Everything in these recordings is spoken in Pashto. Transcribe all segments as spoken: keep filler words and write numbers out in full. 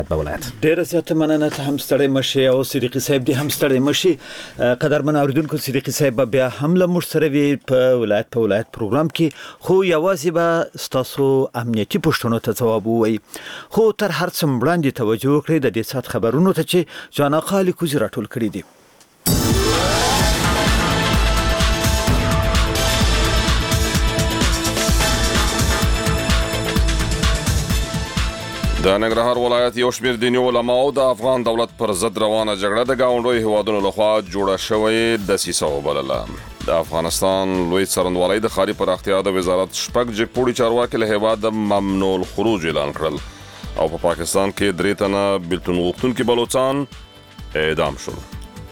ولایت. ډیره زیاته مننه. ته هم ستړی مشي او صدیقي صاحب دې هم ستړی مشي. قدرمن اوریدونکو، صدیقي صاحب بیا هم له موږ سره وي په ولایت په ولایت پروګرام کې، خو یوازې به ستاسو امنیتي پوښتنو ته ځواب ووایي. خو تر هر څه وړاندې توجه وکړئ د دې ساعت خبرونو ته چې جان آقا لیکوزي راټول کړي دي. د ننګرهار ولایت یو شمېر دیني علماو د افغان دولت پر ضد روانه جګړه د ګاونډیو هیوادونو لخوا جوړه شوې دسیسه وبلله. د افغانستان لوی څارنوالۍ د ښاري پراختیا د وزارت شپږ جګپوړي چارواکي له هیواده ممنوع الخروج اعلان کړل او په پاکستان کې درې تنه بیلتون غوښتونکي بلوچان اعدام شول.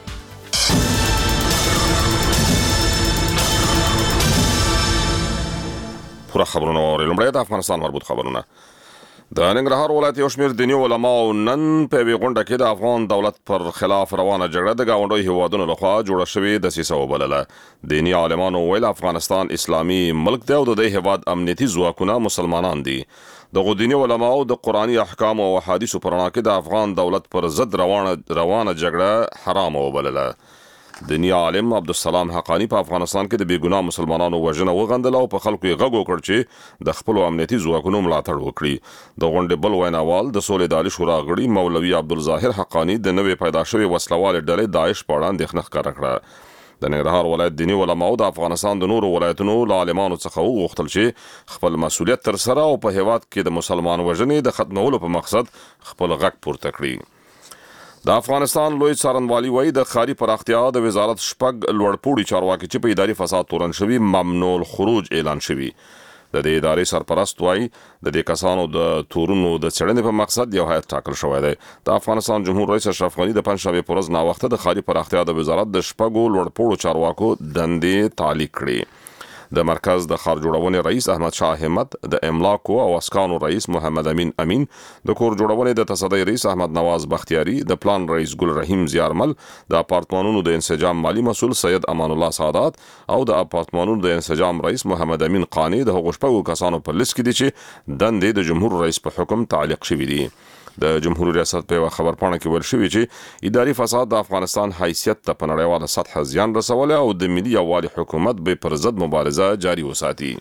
پوره خبرونه واورئ. لومړی د افغانستان مربوط خبرونه. د ننګرهار ولایت یو شمېر دیني علماو نن په یوې غونډه کې د افغان دولت پر خلاف روانه جګړه د ګاونډیو هیوادونو لخوا جوړه شوې دسیسه وبلله. دیني عالمانو ویل افغانستان اسلامي ملک دی او د دې هیواد امنیتي ځواکونه مسلمانان دي. دغو دیني علماو د قرآني احکامو او احادیثو په رڼا کې د افغان دولت پر ضد روانه روانه جګړه حرامه وبلله. دیني عالم عبدالسلام حقانی په افغانستان کې د بېګناه مسلمانانو وژنه وغندله او په خلکو یې غږ وکړ چې د خپلو امنیتي ځواکونو ملاتړ وکړي. د غونډې بل ویناوال د سولې د عالي شورا غړي مولوي عبدالظاهر حقانی د نوې پیدا شوې وسلوالې ډلې داعش په اړه اندېښنه ښکاره کړه. د ننګرهار ولایت دیني علماو د افغانستان د نورو ولایتونو له عالمانو څخه وغوښتل چې خپل مسؤلیت ترسره او په هیواد کې د مسلمان وژنې د ختمولو په مقصد خپل غږ پورته کړي. د افغانستان لوی څارنوالي وایي د ښاري پراختیا د وزارت شپږ لوړپوړي چارواکي چې په اداري فساد تورن شوي ممنوع الخروج اعلان شوي. د دې ادارې سرپرست وایي د دې کسانو د تورونو د څېړنې په مقصد یو هیئت ټاکل شوی دی. د افغانستان جمهور رئیس اشرف غني د پنجشنبې په ورځ ناوخته د ښاري پراختیا د وزارت د شپږو لوړپوړو چارواکو دندې تعلیق کړي. د مرکز د ښار جوړونې رئیس احمد شاه همت، د املاکو او اسکانو رئیس محمد امین امین، د کور جوړونې د تصدۍ رئیس احمد نواز بختیاري، د پلان رئیس ګل رحیم زیارمل، د اپارتمانونو د انسجام مالی مسؤل سید امان الله سعادت او د اپارتمانونو د انسجام رئیس محمد امین قانی د هغو شپږو کسانو په لیست کې دي چې دندې د جمهور رئیس په حکم تعلیق شوي دي. د جمهوریت ریاست په یوه خبرپاڼه کې ویل شوي چې اداري فساد د افغانستان حیثیت ته په نړیواله سطحه زیان رسولی او د ملي یووالي حکومت به پر ضد مبارزه جاري وساتي.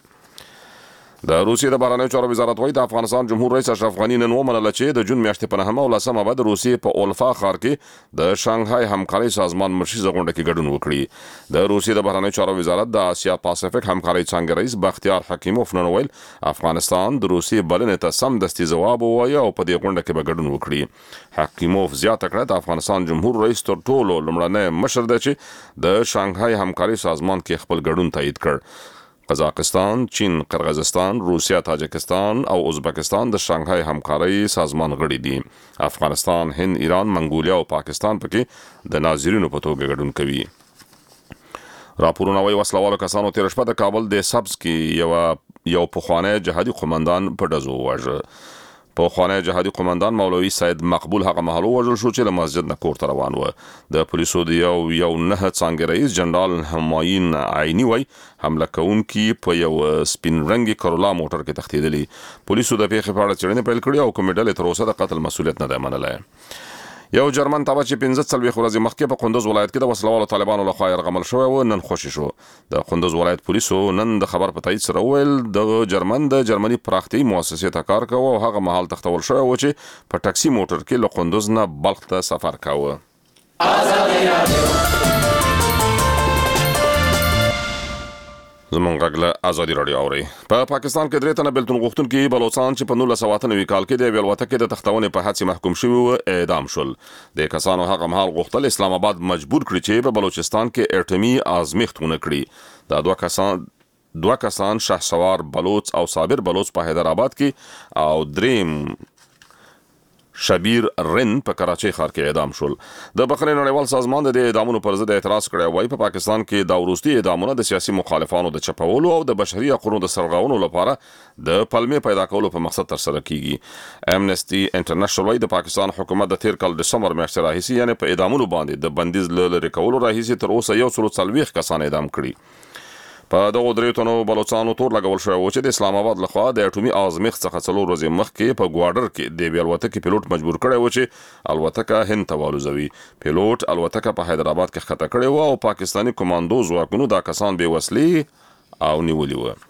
د روسیې د بهرنیو چارو وزارت وایي د افغانستان جمهور رئیس اشرف غني نن ومنله چې د جون میاشتې په نهمه او لسمه به د روسیې په اولفا ښار کې د شانګهای همکارۍ سازمان مرشیزه غونډه کې ګډون وکړي. د روسیې د بهرنیو چارو وزارت د اسیا پاسفیک همکارۍ څانګې رئیس بختیار حکیموف نن ویل افغانستان د روسیې بلنې ته سمدستي ځواب ووایي او په دې غونډه کې به ګډون وکړي. حکیموف زیاته کړه د افغانستان جمهور رئیس تر ټولو لومړنی مشر دی چې د شانګهای همکارۍ سازمان کې خپل ګډون تایید کړ. قزاقستان، چین، قرغیزستان، روسیه، تاجکستان او ازبکستان د شانګهای همکارۍ سازمان غړي دي. افغانستان، هند، ایران، منګولیا او پاکستان پکې د ناظرینو په توګه ګډون کوي. راپورونه وايي وسلوالو کسانو تېره شپه د کابل د سبز کې یو یو پخوانی جهادي قومندان په ډزو وواژه. پخوانی جهادي قومندان مولوي سید مقبول هغه مهال ووژل شو چې له مسجد نه کور ته روان و. د پولیسو د یو یو نهه څانګې رئیس جنرال همایون عیني وایي حمله کوونکي په یو سپین رنګي کرولا موټر کې تښتېدلي. پولیسو د پیښې په اړه څېړنې پیل کړې او کومې ډلې تر اوسه د قتل مسؤلیت نه دی منلی. یو جرمن تابع چې پنځه څلوېښت ورځې مخکې په قندوز ولایت کې د وسلوالو طالبانو لخوا یرغمل شوی و نن خوشي شو. د قندوز ولایت پولیسو نن د خبر په تایید سره وویل د جرمن د جرمني پراختیایي مؤسسې ته کار کوه او هغه مهال تښتول شوی و چې په ټکسي موټر کې له قندوز نه بلخ ته سفر کاوه. زمونږ غږ له ازادي راډیو اورئ. په پاکستان کې درې تنه بیلتون غوښتونکي بلوچان چې په نولس سوه اته نوي کال کې د یوې الوتکې د تښتونې په حادثې محکوم شوي وو اعدام شول. د کسانو هغه مهال غوښتل اسلام آباد مجبور کړي چې په بلوچستان کې اټومي ازمیښت ونه کړي. دا دوه کسان دوه کسان شهسوار بلوچ او صابر بلوچ په حیدرآباد کې او دریم شبیر رن په کراچۍ ښار کې اعدام شول. د بخښنې نړیوال سازمان د دې اعدامونو پر ضد اعتراض کړی وایي په پاکستان کې دا وروستي اعدامونه د سیاسي مخالفانو د چپولو او د بشري حقونو د سرغړونو لپاره د پلمې پیدا کولو په مقصد ترسره کیږي. امنسټي انټرنیشنل وایي د پاکستان حکومت د تیر کال ډسمبر میاشتې راهیسې یعنې په اعدامونو باندې د بندیز له لرې کولو راهیسې تر اوسه یو سلو څلوېښت کسان اعدام کړي. په دغه درې تنو بلوچستانو تور لګول شوی و چې د اسلام آباد لخوا د اټومي ازمایښت څخه څلور ورځې مخکې په ګواډر کې د یوې الوتکې پیلوټ مجبور کړی و چې الوتکه هند ته والوزوي. پیلوټ الوتکه په حیدرآباد کې ښکته کړې وه او پاکستاني کمانډو ځواکونو دا کسان بې وسلې او نیولي وه.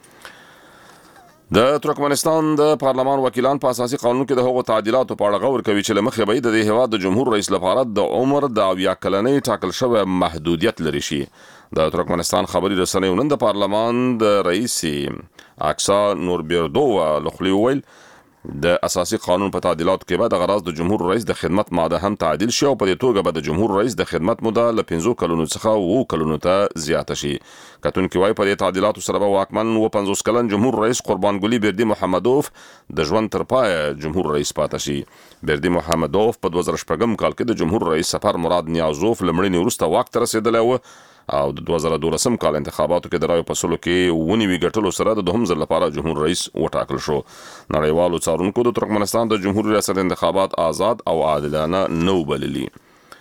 د ترکمنستان د پارلمان وکیلان په اساسي قانون کې د هغو تعدیلاتو په اړه غور کوي چې له مخې به د دې هېواد د جمهور رئیس لپاره د عمر د اویا کلنۍ ټاکل شوی محدودیت لري شي. د ترکمنستان خبري رسنیو نن د پارلمان د رئیس اکسا نوربیردووا لخوا ویل د اساسي قانون په تعدیلاتو کې به د غراض د جمهور رئیس د خدمت ماده هم تعدیل شي او په دې توګه به د جمهور رئیس د خدمت موده له پنځو کلونو څخه اووه کلونو ته زیاته شي. کتونکي وايي په دې تعدیلاتو سره به واکمن اووه پنځوس کلن جمهور رئیس قربانګلي بردي محمدوف د ژوند تر پایه جمهور رئیس پاتې شي. بردي محمدوف په دوه زره شپږم کال کې د جمهور رئیس سفر مراد نیازوف له مړینې وروسته واک ته رسېدلی و او د دوه زره دولسم کال انتخاباتو کې د رایو په سلو کې ونیوي ګټلو سره د دوهم ځل لپاره جمهور رئیس وټاکل شو. نړیوالو څارونکو د ترکمنستان د جمهور ریاست انتخابات آزاد او عادلانه نه وبللي.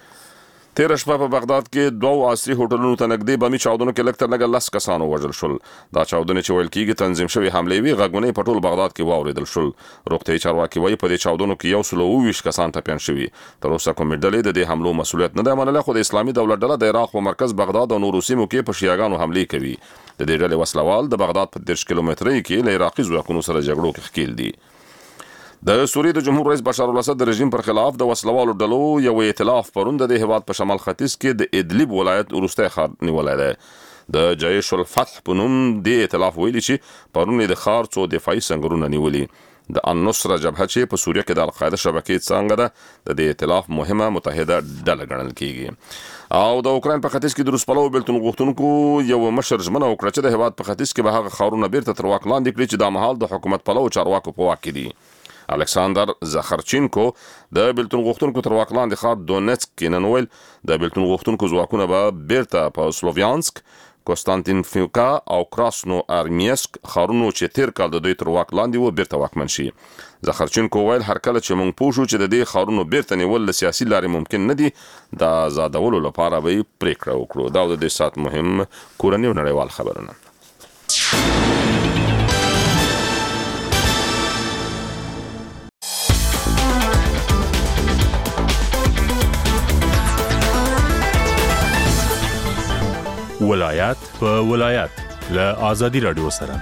تیر شپه په بغداد کې دوه عصري هوټلونو ته نږدې بمي چاودنو کې لږ تر لږه لس کسان ووژل شول. دا چاودنې چې ویل کېږي تنظیم شوې حملې وي غږونه په ټول بغداد کې واورېدل شول. روغتیايي چارواکي وایي په دې چاودنو کې یو سل اووه ویشت کسان ټپیان شوي. تر اوسه کومې ډلې د دې حملو مسؤلیت نه دی منلی خو د اسلامي دولت ډله د عراق په مرکز بغداد او نورو سیمو کې په شیعاګانو حملې کوي. د دې ډلې وسلوال د بغداد په دېرش کیلومترۍ کې له عراقي ځواکونو سره جګړو کې ښکېل دي. د سوریې د جمهور رئیس بشار الاسد د رژیم پر خلاف د وسلوالو ډلو یو ائتلاف پرون د هېواد په شمال ختیځ کې د ادلب ولایت وروستی ښار نیولی دی. د جیش الفتح په نوم دې ائتلاف ویلي چې پرون یې د ښار څو دفاعي سنګرونه نیولي. د النصره جبهه چې په سوریه کې د القاعده شبکې څانګه ده د دې ائتلاف مهمه متحده ډله ګڼل کیږي. او د اوکراین په ختیځ کې د روس پلوو بېلتون غوښتونکو یو مشر ژمنه وکړه چې د هېواد په ختیځ کې به هغه ښارونه بیرته تر واک لاندې کړي چې دا مهال د حکومت پلوو چارواکو په واک کې دي. الکساندر زخرچینکو د بیلتون غوښتونکو تر واک لاندې ښار دونیتسک کې نن ویل د بیلتون غوښتونکو ځواکونه به بیرته په سلوویانسک، کوستانتینفیوکا او کراسنو ارمیسک ښارونو چې تیر کال د دوی تر واک لاندې و بیرته واکمن شي. زخرچینکو ویل هر کله چې موږ پوه شو چې د دې ښارونو بیرته نیول له سیاسي لارې ممکن نه دي د آزادولو لپاره به یې پرېکړه وکړو. دا د دې ساعت مهم کورني او نړیوال خبرونه. ولایت په ولایت له آزادي رادیو سره.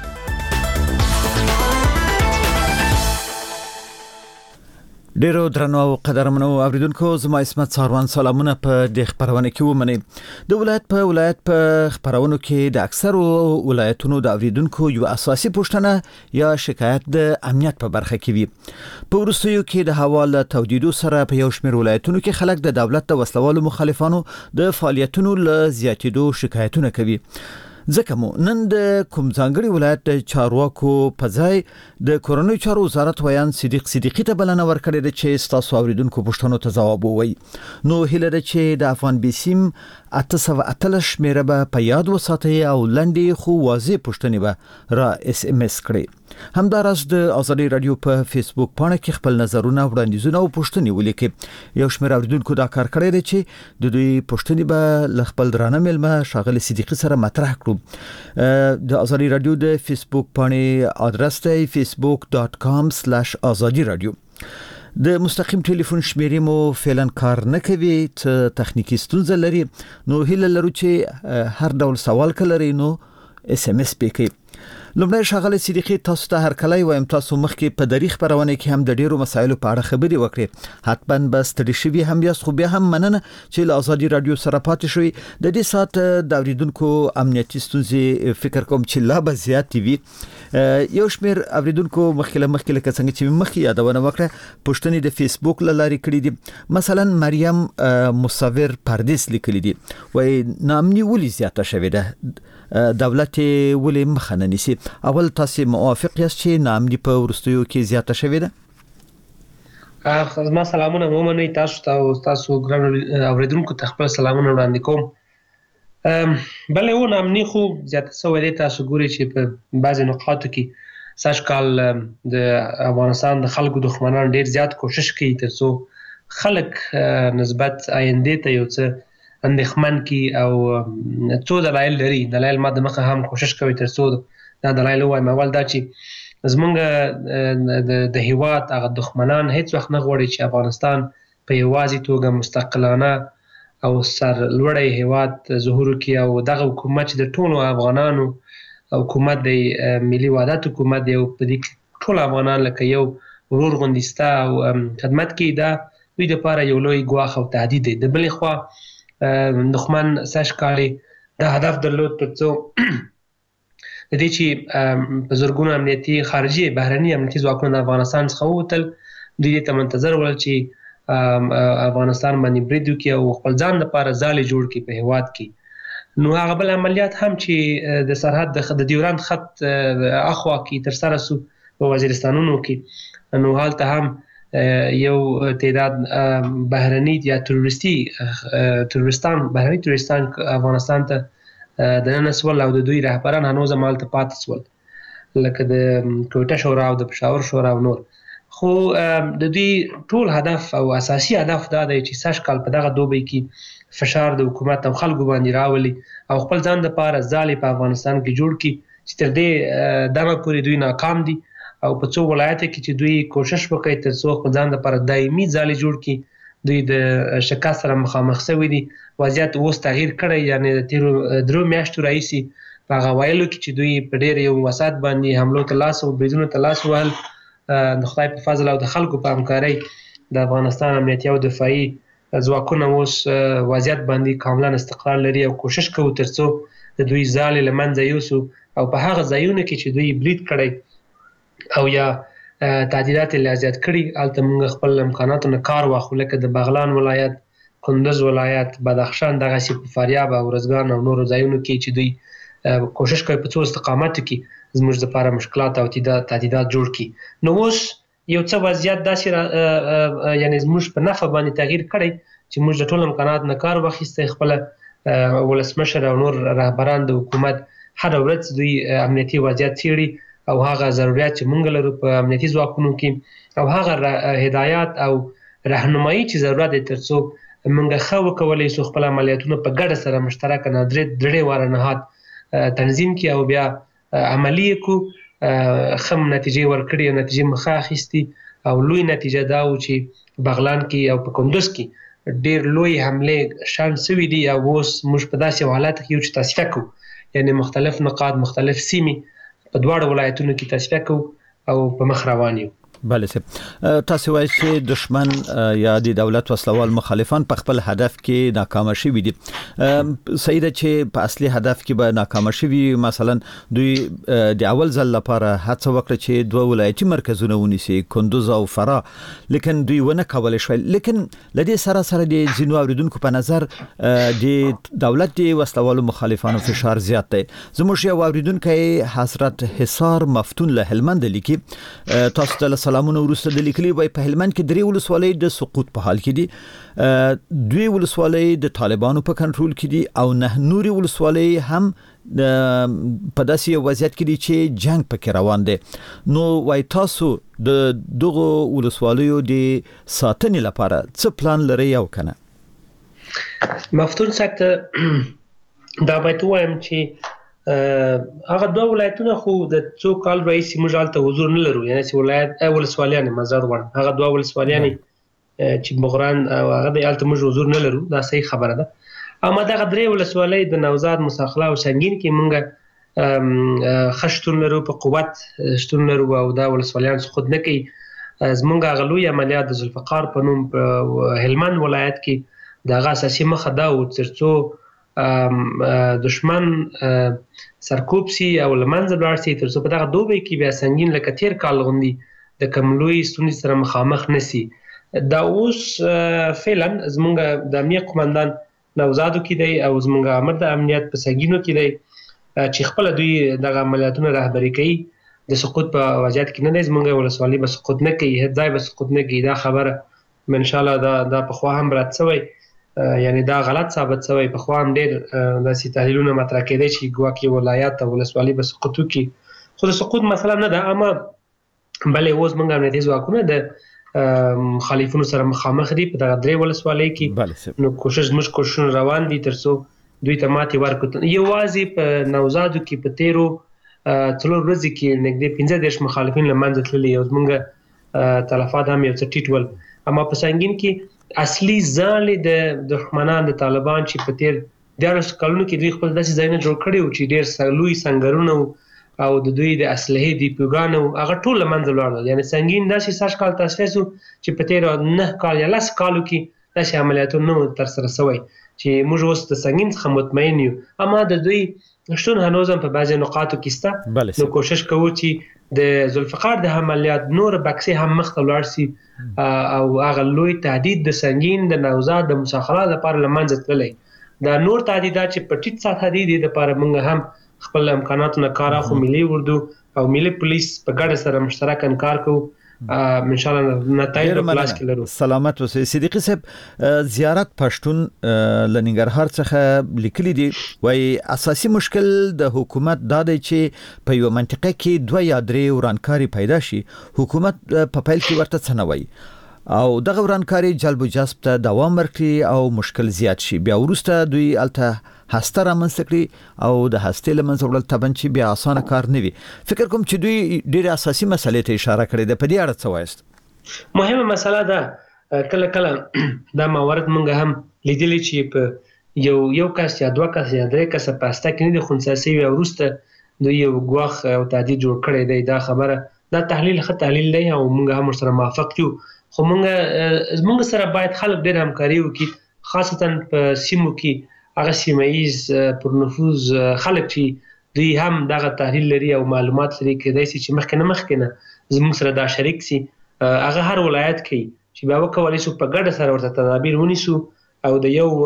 ډیرو درنو او قدرمنو اوریدونکو زما اسمت ساروان سلامونه په دې خبرونه کې ومني. د ولایت په ولایت په خبرونو کې د اکثرو ولایتونو د اوریدونکو یو اساسي پوښتنه یا شکایت د امنیت په برخه کې وي. په وروستیو کې د حواله تودیدو سره په یو شمېر ولایتونو کې خلک د دولت د وسلوالو مخالفانو د فعالیتونو له زیاتېدو شکایتونه کوي. ځکه مو نن د کوم ځانګړي ولایت د چارواکو په ځای د کورنیو چارو وزارت ویان صدیق صدیقي ته بلنه ورکړې ده چې ستاسو اوریدونکو پوښتنو ته ځواب ووایي. نو هیله ده چې د افغان بیسیم اته سوه اتلس شمېره به په یاد وساتئ او لنډې خو واضح پوښتنې به را اس ام اس کړئ. همداراز د آزادي رادیو په فیسبوک پاڼه کې خپل نظرونه وړاندیزونه او پوښتنې ولیکئ. یو شمېر اوریدونکو دا کار کړی دی چې د دوی پوښتنې به له خپل درانه مېلمه ښاغلي صدیقي سره مطرح کړو. د آزادي رادیو د فیسبوک پاڼې آدرس دی فیسبوک ډاټ کام سلاش آزادي رادیو. د مستقیم ټلیفون شمیرې مو فعلا کار نه کوي، ته تخنیکی ستونزه لري، نو هیله لرو چې هر ډول سوال کلري نو اس ام اس پکې. لومړی ښاغلی صدیقي تاسو ته هرکلی وایم، تاسو مخکې په دري خپرونه کې هم د ډیرو مسایلو په اړه خبرې وکړې، حتما به ستړي شوي هم یاست، خو بیا هم مننه چې له آزادي رادیو سره پاتې شوي. د دې ساعت د اوریدونکو امنیتي ستونزې فکر کوم چې لا به زیاتې وي. یو شمېر اوریدونکو مخکې له مخکې لکه څنګه چې مخکې یادونه وکړه پوښتنې د فیسبوک له لارې کړي دي. مثلا مریم مصور پردیس لیکلي دي، وایي ناامني ولې زیاته شوې ده، دولت ولې مخه نه نیسي؟ اول تاسو موافق یاست چې ناامني په وروستیو کې زیاته شوې ده؟ ما سلامونه ومنئ، تاسو ته او تاسو ګران اوریدونکو ته خپل سلامونه وړاندې کوم. بلې و ناامني خو زیاته شوې ده. تاسو ګورئ چې په بعضې نقاطو کې سږ کال د افغانستان د خلکو دښمنان ډېر زیات کوشش کوي تر څو خلک نسبت آینده ته یو څه اندېښمن کی او څو دلایل لري. دلایل ما د مخه هم کوشش کوي تر څو دا دلایل وایم. اول دا چې زمونږ د هیواد هغه دښمنان هیڅ وخت نه غواړي چې افغانستان په یوازې توګه مستقلانه او سرلوړی هیواد ظهور وکړي او دغه حکومت چې د ټولو افغانانو حکومت دی، ملي وحدت حکومت دی او په دې ټول افغانان لکه یو ورور غوندې ستا او خدمت کوي، دا دوی دپاره یو لوی ګواښ او تهدید دی. د بلې خوا دښمن سږ کال دا هدف درلود تر څو د دې چې په زرګونو امنیتي خارجي بهرني امنیتي ځواکونه د افغانستان څخه ووتل، دوی دې ته منتظر ول چې افغانستان باندې برید وکړي او خپل ځان لپاره ځالې جوړ کړي په هیواد کې. نو هغه بل عملیات هم چې د سرحد د ډیورند خط اخوا کې ترسره سو په وزیرستانونو کې، نو هلته هم یو تعداد بهرني یا تروریستي تروریستان بهرني تروریستان افغانستان ته دننه سول او د دوی رهبران هنوز هم هلته پاتې سول، لکه د کوټه شورا او د پېښور شورا او نور. خو د دوی ټول هدف او اساسي هدف دا دی چې سږ کال په دغه دوبی کې فشار د حکومت او خلکو باندې راولي او خپل ځان لپاره ځالې په افغانستان کې جوړ کړي چې تر دې دمه پورې دوی ناکام دي او په څو ولایتو کې چې دوی کوشش وکړي تر څو خپل ځان لپاره دایمي ځالې جوړ کړي، دوی د شکست سره مخامخ شوي دي. وضعیت اوس تغییر کړی، یعنی د تیرو درو میاشتو راهیسې په هغه ویلو کې چې دوی په ډېر یو وسعت باندې حملو ته لاس او بریدونو ته لاس وهل، د خدای په فضل او د خلکو په همکارۍ د افغانستان امنیتي او دفاعي ځواکونه اوس وضعیت باندې کاملا استقرار لري او کوشش کوو تر څو د دوی ځالې له منځه یوسو او په هغه ځایونو کې چې دوی برید کړی او یا تعدیلات یې لا زیات کړي هلته موږ خپل امکاناتو نه کار واخلو، لکه د بغلان ولایت، کندز ولایت، بدخشان، دغسې په فاریاب او ارزګان او نورو ځایونو کې چې دوی کوشش کوي په څو استقاماتو کې زموږ لپاره مشکلات او تعدیدات جوړ کړي. نو اوس یو څه وضعیت داسې یعنی زموږ په نفع باندې تغییر کړی چې موږ د ټول امکانات نه کار واخیستی. خپله ولسمشر او نور رهبران د حکومت هره ورځ دوی امنیتي وضعیت څیړي او هغه ضرورت چې موږ لرو په امنیتي ځواکونو کې او هغه هدایات او راهنمایي چې ضرورت دی تر څو موږ ښه وکولی سو خپل عملیاتونه په ګډه سره مشترکه درې درې واره نهاد تنظیم کړي او بیا عملی کو خم نتیجې ورکړي او نتیجې مخه اخیستي او لوی نتیجه دا و چې بغلان کې او په کندز کې ډېر لوی حملې شان سوي دي او اوس موږ په داسې حالت کې یو چې تصفیه کوو، یعنی مختلف نقاط مختلف سیمې په دواړو ولایتونو کې تصفیه کوو او په مخ روان یو. بله صاحب، تاسو وایي چې دشمن یا د دولت وسلوال مخالفان په خپل هدف کې ناکام شوي دي. صحیح ده چې په اصلي هدف کې به ناکام شوي، مثلا دوی د اول ځل لپاره هڅه وکړه چې دوه ولایتي مرکزونه ونیسي، کندوز او فرا، لیکن دوی ونه کولای شول. لیکن لدې سره سره د ځینو اوریدونکو په نظر د دولت د وسلوالو مخالفانو فشار زیات دی. زموږ یو اوریدونکی حضرت حصار مفتون له هلمند لیکي، تاسو ته سلامونه ورسته د لیکلي وای په هلمند کې درې ولسوالۍ د سقوط په حال کې دي، دوی ولسوالۍ د طالبانو په کنټرول کې دي او نه نوري ولسوالۍ هم په داسې یو وضعیت کې دي چې جنگ پکې روان دی. نو وای تاسو د دغه ولسوالیو د ساتنې لپاره څه پلان لرئ او کنه؟ مفتون سکته دا باید وایم چې هغه دوه ولایتونه خو د څو کال راهیسې موږ هلته حضور نه لرو، یعنې چې ولایت ولسوالیانې معذرت غواړم هغه دوه ولسوالیانې چې بغران او هغه د هلته موږ حضور نه لرو، دا صحیح خبره ده. اما دغه درې ولسوالۍ د نوزاد، موسی او سنګین کې موږ ښه شتون لرو، په قوت شتون لرو او دا ولسوالیان سقوط نه کوي. زموږ هغه لوی عملیات د ذوالفقار په نوم په هلمند ولایت کې د هغه اساسي موخه دا و تر څو دشمن سرکوب سي او لمنځه لاړ سي، تر څو په دغه دوبی کې بیا سنګین لکه تیر کال غوندې د کوم لوی ستونزې سره مخامخ نه سي. دا اوس فعلا زموږ د امنیت قومندان نوزادو کې دی او زموږ امر د امنیت په سنګینو کې دی چې خپل دوی دغه عملیاتونه رهبري کوي. د سقوط په وضعیت کې نه دی، زموږ ولسوالۍ به سقوط نه کوي، هیڅ ځای به سقوط نه کوي. دا خبره ان شاء الله دا دا په خوا هم رات شوی، یعنی دا غلط ثابت شوی. په خوا هم ډېر داسې تحلیلونه مطرح کېدی چې ګواکې ولایت او ولسوالۍ به سقوط وکړي، خو د سقوط مسله نه ده. اما بلې اوس موږ امنیتي ځواکونه د مخالفینو سره مخامخ دي په دغه درې ولسوالۍ کې. نو کوشش موږ کوشش روان دي ترڅو دوی ته ماتې ورکړو. یوازې په نوزادو کې په تیرو څلور ورځې کې نږدې پنځه دېرش مخالفین له منځه تللي او زموږ تلفات هم یو څه ټیټ ول. اما په سنگین کې اصلي ځالې د دښمنان د طالبان چې په تیر دیارلس کلونو کې دوی خپل داسې ځایونه جوړ کړي وو چې ډېر لوی سنګرونه او د دوی د اسلحې ډیپوګانو هغه ټول له منځه لاړل. یعنې سنگین داسې سږ کال تاسیس وو چې په تیر نه کال یا لس کالو کې داسې عملیاتونه نه وو ترسره سوی چې موږ اوس د سنگین څخه مطمئن یو. اما د دوی شتون هنوز هم په بعضې نقاطو کې شته. نو کوشش کوو چې د ذوالفقار د عملیات نور بکسې هم مخ ته ولاړ سي او هغه لوی تهدید د سنگین د نوزاد د مساخرات لپاره له منځه تللی. دا نور تهدیدات چې په ټیټ سطحه دي د لپاره موږ هم خپل امکاناتو نه کار اخلو. ملي اردو او ملي پولیس په ګډه سره مشترک کار کوو. ان شاء الله نتایج په لاس کې لرو. سلامت اوسئ. صدیقي صاحب زیارت پښتون لنګرهار څخه لیکلي دي وای اساسي مشکل د حکومت دا دی چې په یو منطقه کې دوه یا درې ورانکاري پیدا شي. حکومت په پیل کې ورته څه نه وایي او دغه ورانکاري جلب و جذب ته دوام ورکړي او مشکل زیات شي. بیا وروسته دوی الته هسته رامنځته کړي او د هستې له منځه وړل طبعا چې بیا اسانه کار نه وي. فکر کوم چې دوی ډېرې اساسي مسلې ته اشاره کړې ده. په دې اړه څه وایست؟ مهمه مسله ده کله کله دا موارد موږ هم لیدلی چې په یو یو کس یا دوه کس یا درې کس په استه کې نه دي خنثی وي او وروسته دوی یو ګواښ او تهدید جوړ کړی دی. دا خبره دا تحلیل ښه تحلیل دی او موږ هم سره موافق یو. خو موږ موږ سره باید خلک ډېر همکاري وکړي خاصتا په سیمو کې هغه سیمایز پر نفوذ خلک چې دوی هم دغه تحلیل لري او معلومات لري کېدای شي چې مخکې نه مخکې نه زموږ سره دا شریک سي. هغه هر ولایت کې چې بیا وکولای شو په ګډه سره ورته تدابیر ونیسو او د یو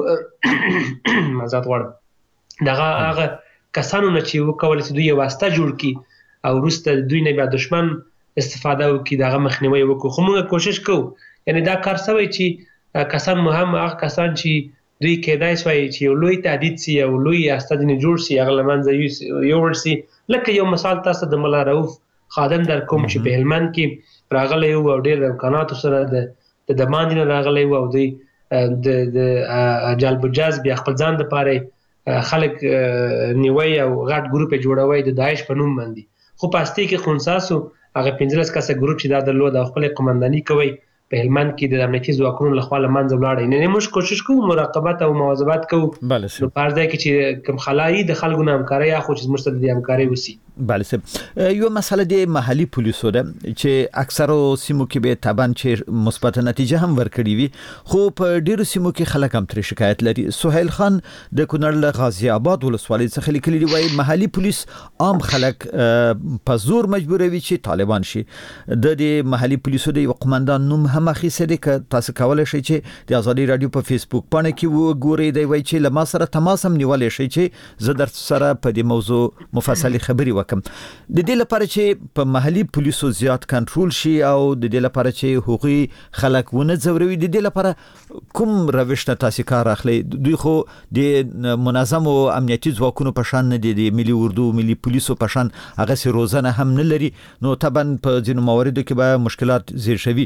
مزات وړ دغه هغه کسانو نه چې وکولای شي دوی واسطه جوړ کړي او وروسته دوی نه بیا دشمن استفاده وکړي دغه مخنیوي وکړو. خو موږ کوشش کوو یعنی دا کار سوی چې کسان مهم هغه کسان چې دوی کېدای شي چې یو لوی تهدید سي او لوی استادنه جوړ سي هغه لمنځه یو ورسي. لکه یو مثال تاسو د مولا رؤف خادم در کوم چې په هلمند کې راغلی او ډېر امکاناتو سره د د باندې نه راغلی او دوی د د جلب جذب بیا خپل ځان د پاره خلک نیوي او غټ ګروپ جوړوي د داعش په نوم باندې. خو پاستي کې خنساسو هغه پنځلس کسه ګروپ چې دا درلود او خپل قومنداني کوي په هلمند کې د امنیتي ځواکونو لخوا له منځه ولاړ. نه موږ کوشش کوو مراقبت او مواظبت کوو. نو په ځای کې چې کوم خلای د خلکو نه همکاري اخو چې موږ سره د همکاري وسی. بله صاحب یو مسله د محلي پولیسو ده چې اکثرو سیمو کې به طبعا چې مثبت نتیجه هم ورکړي وي خو په ډیرو سیمو کې خلک هم تر شکایت لري. سهیل خان د کونړ له غازی آباد ولسوالۍ څخه لیکلي دی وایي محلي پولیس عام خلک په زور مجبوروي چې طالبان شي. د دې محلي پولیسو د یو قومندان نوم هم اخیسته دی که تاسو کولای شئ چې د آزادي رادیو په فیسبوک باندې کې وګورئ. دی وایي چې له ما سره تماس هم نیولای شئ چې زه در سره په دې موضوع مفصل خبري وکړم. د دې لپاره چې په محلي پولیسو زیات کنټرول شي او د دې لپاره چې حقوقي خلک ونه ځوروي د دې لپاره کوم روش ته تاسو کار اخلي؟ دوی خو د منظم او امنیتي ځواکونو په شان نه دي د ملي اردو ملي پولیسو په شان هغه سي روزانه هم نه لري. نو طبعا په ځینو مواردو کې به مشکلات زیات شوي.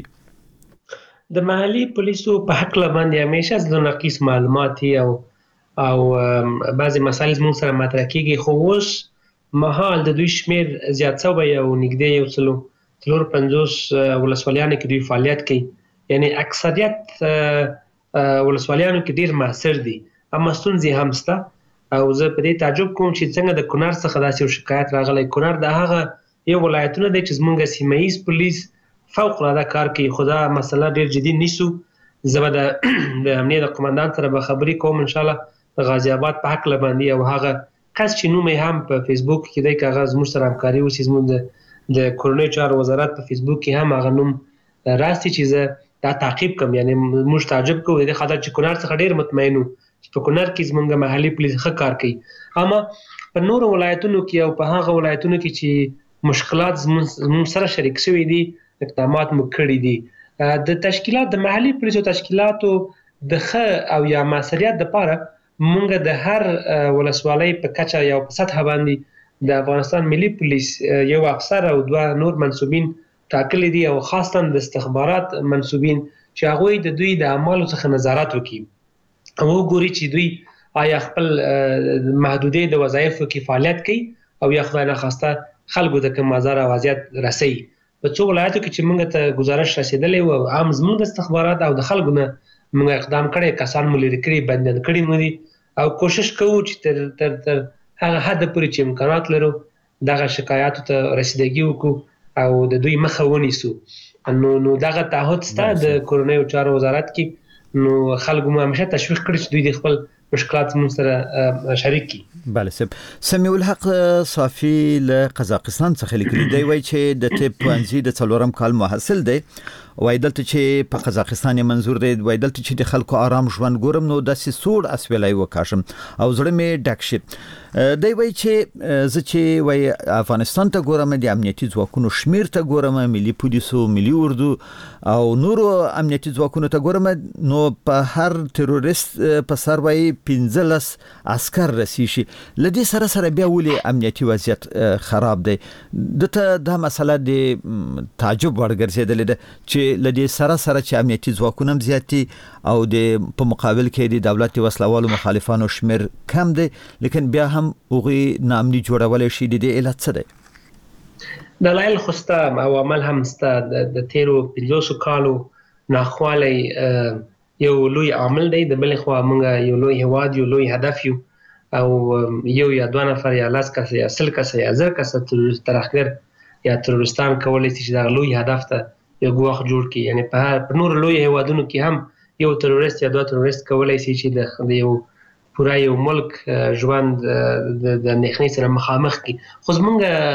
د محلي پولیسو په حق باندې همیشه د ناقص معلومات او او بعضی مسایل موږ سره مطرح کیږي. خو اوس مهال د دوی شمیر زیات شوی او نږدې یو څلو څلور پنځوس ولسوالیانو کې دوی فعالیت کوي. یعنی اکثریت ولسوالیانو کې ډیر موثر دي اما ستونزې هم شته او زه په دې تعجب کوم چې څنګه د کونړ څخه داسې یو شکایت راغلی. کونړ د هغه یو ولایتونه دی چې زموږ سیمایي پولیس فوق العاده کار کوي. خدا مسله ډیر جدي نیسو. زه به د امنیت قومندان سره به خبرې کوم ان شاء الله د غازی آباد په حق باندې او هغه کس چې نوم هم په فیسبوک کې دی کاغذ موږ سره همکاري وسی زموږ د د کورنۍ چارو وزارت په فیسبوک کې هم هغه نوم راستي چې زه دا تعقیب کوم. یعنی موږ تعجب کوو د خاطر چې کونړ څخه ډیر مطمئنو چې په کونړ کې زموږ محلي پولیس ښه کار کوي. اما په نورو ولایتونو کې او په هغه ولایتونو کې چې مشکلات زموږ سره شریک شوي دي اقدامات مو کړي دي. د تشکیلات د محلي پولیسو تشکیلاتو د ښه او یا مسؤلیت لپاره مونږ د هر ولسوالۍ په کچه یو په سطح باندې د افغانستان ملي پولیس یو افسر او دوه نور منسوبین ټاکلي دي او خاصه د استخبارات منسوبین چې هغه د دوی د اعمالو څخه نظارت وکړي او ګوري چې دوی آیا خپل محدودې د وظایفو کې فعالیت کوي او یا خدای نه خواسته خلکو د کوم مزار وضعیت رسي. په څو ولایتو کې چې موږ ته گزارش رسیدلې او عام زموږ د استخبارات او د خلکو نه موږ اقدام کړی، کسان مو لري کړی، بندیان کړی مو دي او کوشش کوو چې تر تر تر هغه حد پورې چې امکانات لرو دغه شکایاتو ته رسیدګي وکړو او د دوی مخه ونیسو. نو نو دغه تعهد ستا د کورنیو چارو وزارت کې نو خلکو مو همیشه تشویق کړی چې دوی د خپل مشکلات موږ سره شریک کی. بله سب سمیع الحق صافی له قزاقستان څخه لیکلي دی وایي چې د طب پوهنځي د څلورم کال محصل دی. وایي دلته چې په قزاقستان یې منظور دی. وایي دلته چې د خلکو آرام ژوند ګورم نو داسې سوړ اسویلی وکاشم او زړه مې ډک شي. دی وایي چې زه چې وایي افغانستان ته ګورم، د امنیتي ځواکونو شمیر ته ګورم، ملي پولیسو، ملي اردو او نورو امنیتي ځواکونو ته ګورم، نو په هر تروریست په سر وایي پنځلس عسکر رسي شي. لدې سره سره بیا ولې امنیتي وضعیت خراب دی؟ دته دا مسله د تعجب وړ ګرځېدلې ده چې لدې سره سره چې امنیتي ځواکونه هم زیات دي او د په مقابل کې د دولت وسلوالو مخالفانو شمیر کم دی، لیکن بیا هم هغوی ناامني جوړولی شي. د دې علت څه دی؟ دلایل خو سته او عمل هم سته. د تیرو پنځوسو کالو ناخوالی یو لوی عامل دی. د بلې خوا موږ یو لوی هیواد، یو لوی هدف یو او یو یا دوه نفر یا لس کسه یا سل کسه یا زر کسه ترهګر یا تروریستان کولی شي چې دا لوی هدف ته یو ګواښ جوړ کړي. یعنی په نور لوی هیوادونو کې هم یو تروریست یا دوه تروریست کولی شي چې د یو پورا یو ملک ژوند د اندېښنې سره مخامخ کړي. خو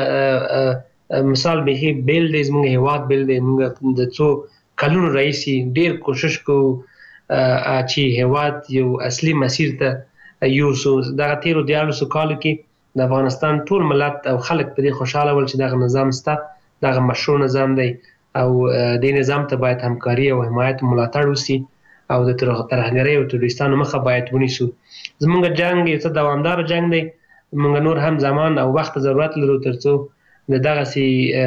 زموږ مثال به بیل دی، زموږ هیواد بیل دی. موږ د څو کلونو راهیسې ډېر کوشش کوو چې هیواد یو اصلي مسیر ته یوسو. دغه تیرو دیارلسو کالو کې د افغانستان ټول ملت او خلک په دې خوشاله ول چې دغه نظام سته، دغه مشروع نظام دی او د نظام ته باید همکاري او حمایت ملاتړ وسی او د ترهګرۍ او تروریستانو مخه باید ونیسو. زموږ جنگ یو څه دوامدار جنگ دی. موږ نور هم زمان او وخت ضرورت لرو ترڅو د دغسې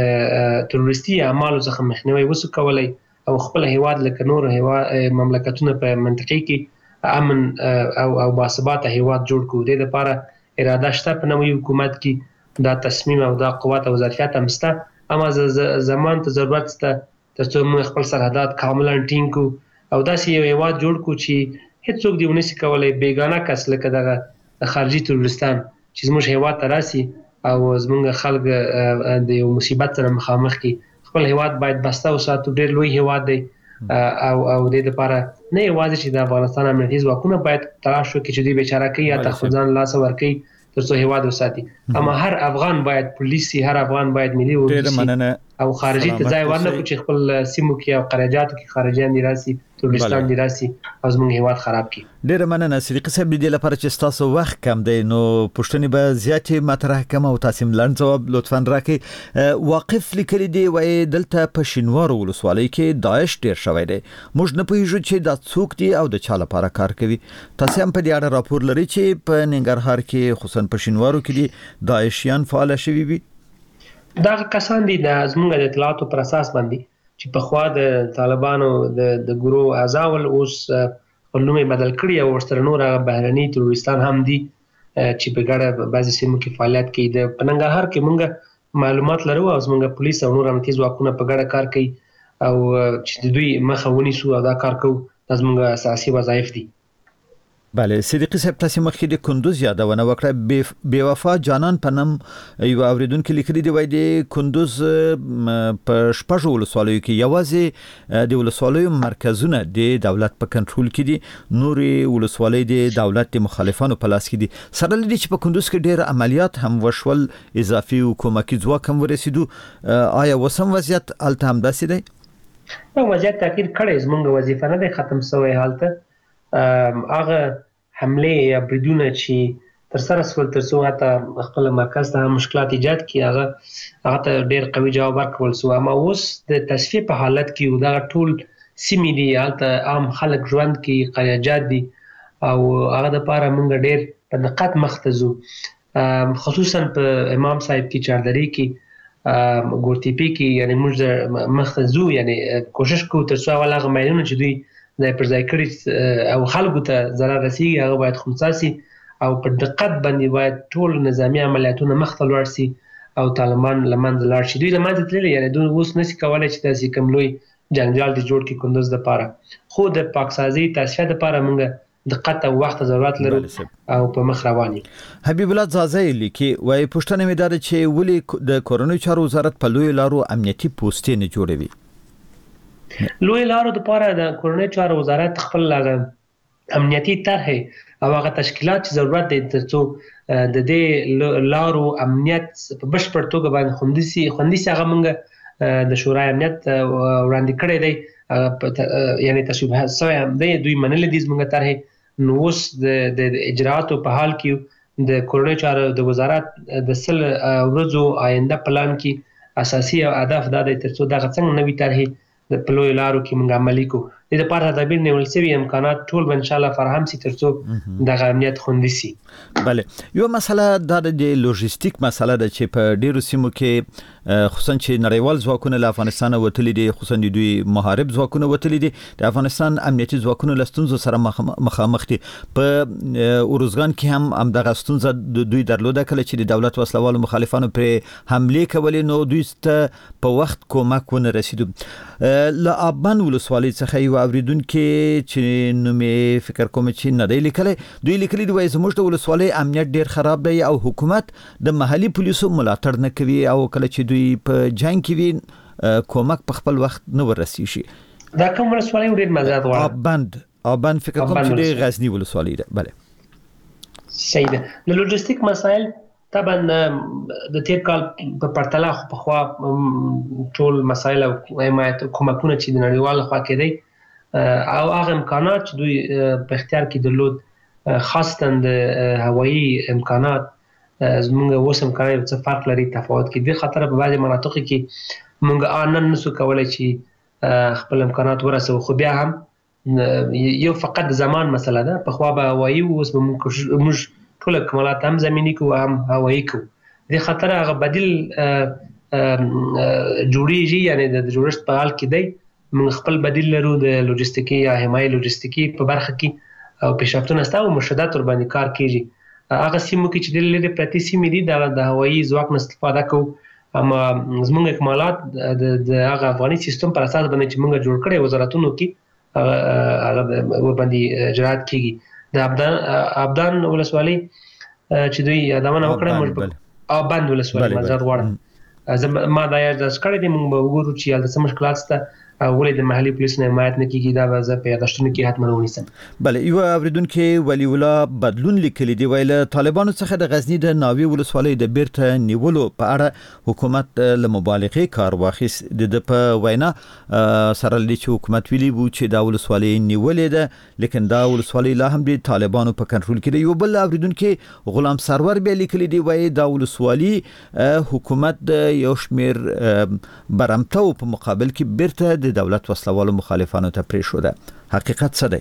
تروریستي اعمالو څخه مخنیوی وسو کولی او خپل هیواد لکه نور مملکتونه په منطقې کې امن او او باثباته هیواد جوړ کړو. د دې لپاره اراده شته په نوي حکومت کې، دا تصمیم او دا قوت او ظرفیت هم شته، اما زمان ته ضرورت شته ترڅو موږ خپل سرحدات کاملا ټینګ کړو او داسې یو هیواد جوړ کړو چې هیڅوک دې ونشي کولی بیګانه کس لکه دغه خارجي تروریستان چې زموږ هیواد ته راسي او زموږ خلک د یو مصیبت سره مخامخ کړي. خپل هیواد باید بسته وساتو. ډېر لوی هیواد دی او او د دې لپاره نه یوازې چې د افغانستان امنیتي ځواکونه باید تلاش وکړي چې دوی بیچاره کوي یا تخوځان لاس ورکوي ترڅو هیواد وساتي، اما هر افغان باید پولیسي، هر افغان باید ملي ولسي او خارجي ته ځای ورنکړو چې خپل سیمو کې او قرارداداتو کې خارجيان دي راسي، تروریستان دي راسي او زموږ هیواد خراب کړي. ډېره مننه صدیقي صاحب. د دې لپاره چې ستاسو وخت کم دی نو پوښتنې به زیاتې مطرح کړم او تاسو لنډ ځواب لطفا راکړئ. واقف لیکلي دی وایي دلته په شینوارو ولسوالۍ کې داعش ډېر شوی دی. موږ نه پوهېږو چې دا څوک دي او د چا لپاره کار کوي. تاسو هم په دې اړه راپور لرئ چې په ننګرهار کې خصوصا په شینوارو کې دي داعشیان فعال شوي وي؟ دا کسان دي د زموږ د اطلاعاتو پر اساس باندې چې په خوا د طالبانو د د ګروه اعضا ول اوس خپل نوم بدل کړي او ورسره نور بهرني تروریستان هم دي چې په ګډه بعضې سیمو کې فعالیت کوي. د په ننګرهار کې موږ معلومات لرو او زموږ پولیس او نور امنیتي ځواکونه په ګډه کار کوي او چې د دوی مخه ونیسو او دا کار کوو. دا زموږ اساسي وظایف دي. بله صدیقي صاحب، تاسو مخکې د کندوز یادونه وکړه. بې وفا جانان په نوم یو اوریدونکي لیکلي دی وایي د کندوز په شپږو ولسوالیو کې یوازې د ولسوالیو مرکزونه د دولت په کنټرول کې دي، نورې ولسوالۍ د دولت د مخالفانو په لاس کې دي. سره له دې چې په کندوز کې ډېر عملیات هم وشول، اضافي حکومتي ځواک هم ورسېدو، آیا اوس هم وضعیت هلته همداسې دی؟ وضعیت تغییر کړی. زموږ وظیفه نه دی ختم شوی. هلته هغه حمله یا بریدونه چې تر سره شول ترڅو هغه خپل مرکز ته مشکلات ایجاد کړي، هغه هغه ته ډېر قوي جواب ورکول شو. اما اوس د تصفیې په حالت کې دا ټول سیمې دي، هلته عام خلک ژوند کوي، قرارداد دي او هغه دپاره موږ ډېر په دقت مخ ته ځو، خصوصا په امام صاحب کې چاردرې کې ګورتيپي کې یعنی موږ مخزو یعنی کوشش کوو تر څو هغه ماینونه چې دوی د پرځای کړي او خلکو ته ضرر رسیږي هغه باید خمساسي او په دقت باندې باید ټول نظامی عملیاتونه مخته لاړ شي او طالبان لمنځه لاړ شي. دوی لمنځه تللي یعنی دوی اوس نشي کولای چې داسې کوم لوی جنجال دي جوړ کړي کندوز د پاره خو د پاکسازي تصفیه د پاره موږ دقت او وخت ضرورت لرو او په مخ رواني. حبیب الله زازای لیکي وای پښتنه مې دار چې ولي د کورونو چارو وزارت په لوی لارو امنیتي پوسټ نه جوړوي. لوی لارو د پاره د کورونو چارو وزارت خپل لغه امنیتي طرح او هغه تشکیلات چې ضرورت دي ترڅو د دې لارو امنیت په بشپړ توګه باندې خوندسي خوندسي هغه موږ د شورای امنیت وړاندې کړی دی یعنی تشبیه سوی هم دی دوی منل دي زموږ طرح نو اوس د اجرااتو په حال کې د کورونو چارو د وزارت د سل ورځو آینده پلان کې اساسي هدف دا دی ترڅو دا څنګه نوې طرح د پلوي لارو کې موږ عملي کوو. د لپاره تدابیر نیول شوی امکانات ټول ان شاء الله فراهم سي ترڅو د امنیت خوندي سي. بله یو مسله د لوجستیک مسله ده چې په ډیرو سیمو کې خصوصا چې نړیوال ځواکونه له افغانستان وتلي دي خصوصا د دوی محارب ځواکونه وتلي دي د افغانستان امنیتي ځواکونه لستونزو سره مخامخ دي. په اورزګان کې هم هم د غستونزه د دوی درلوده کله چې د دولت وسلوالو مخالفانو پر حمله کولې نو دوی ته په وخت کومک ونه رسیدو. له ابان ولسوالۍ څخه یو اوریدونکو چې نو مې فکر کوم چې نه دی لیکلی دوی لیکلي دی وایي زموږ د ولسوالۍ امنیت ډیر خراب دی او حکومت د محلي پولیسو ملاتړ نه کوي او کله چې دوی په جنگ کې وي کومک په خپل وخت نه ورسیږي. دا کوم ولسوالۍ ډیر مزاد وایي ابند ابند فکر کوم چې د غزنی ولسوالۍ ده. بله صحیح ده. د لوجستیک مسایل طبعا د تیر کال په پرتله خو په خوا ټول مسایل او حمایت کومکونه چې د نړیوال خوا کې دي او هغه امکانات چې دوی په اختیار کې درلود خاصتا د هوایي امکانات زموږ اوس امکانات څه فرق لري تفاوت کې د خطر په بعضي مناطق کې موږ ان نسو کولای چې خپل امکانات ورسو خو بیا هم یو فقط زمان مسله ده. په خوا به هوایي اوس به موږ ټول کمالات هم زمینی کو هم هوایي کو د خطر هغه بدیل جوړیږي یعنی د جوړښت په حال کې دی موږ خپل بدیل لرو د لوجستیکي یا حمایي لوجستیکي په برخه کې او پیشرفتونه ستاسو مشدات ور باندې کار کوي. هغه سیمو کې چې د لری پرتی سیمې دي د هوایي ځواک نه استفاده کوو اما زموږ کمالات د هغه افغاني سیستم پر اساس باندې چې موږ جوړ کړی وزارتونو کې هغه ور باندې اجرات کیږي. د ابدان ابدان ولسوالۍ چې دوی یادونه وکړه موږ ابند ولسوالۍ مزار غواړم ما دا یاد ځکړې دي موږ وګورو چې یاد سم مشکلات ست ولې د محلي پولیس نه حمایت نه کیږي دا به په یادښتونو کې حتما ونیسم. بله یو اوریدونکو ولی الله بدلون لیکلي دی ویل طالبانو څخه د غزنی د ناوی ولسوالۍ د بیرته نیولو په اړه حکومت له مبالغه کار واخیست. د په وینا سره لې چې حکومت ویلي وو چې دا ولسوالۍ نیولې ده لیکن دا ولسوالۍ لا هم د طالبانو په کنټرول کې دی. یو بل اوریدونکو غلام سرور به لیکلي دی وایي دا ولسوالۍ حکومت د یو شمیر برمته په مقابل کې بیرته د دولت وسلوالو مخالفانو ته پریښوده. حقیقت څه دی؟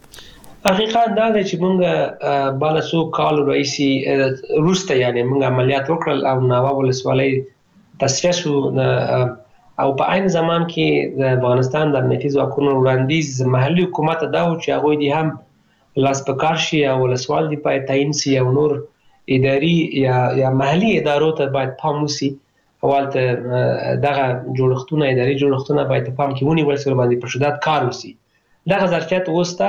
حقیقت دا دی چې موږ بالا سو کال رئیسي روسته یعنی موږ عملیات وکړل او ناوا ولسوالۍ تصفیه شو او په عین زمان کې د افغانستان د امنیتي ځواکونو وړاندیز محلي حکومت دا و چې هغه دي هم لاس پکار شي او ولسوال دی پای تعین سي او نور اداري یا یا محلي ادارو ته باید پام وشي. اولته دغه جوړښتونه اداري جوړښتونه باید په پام کې ونیول شي باندې په شدت کار وشي. دغه ظرفیت وسته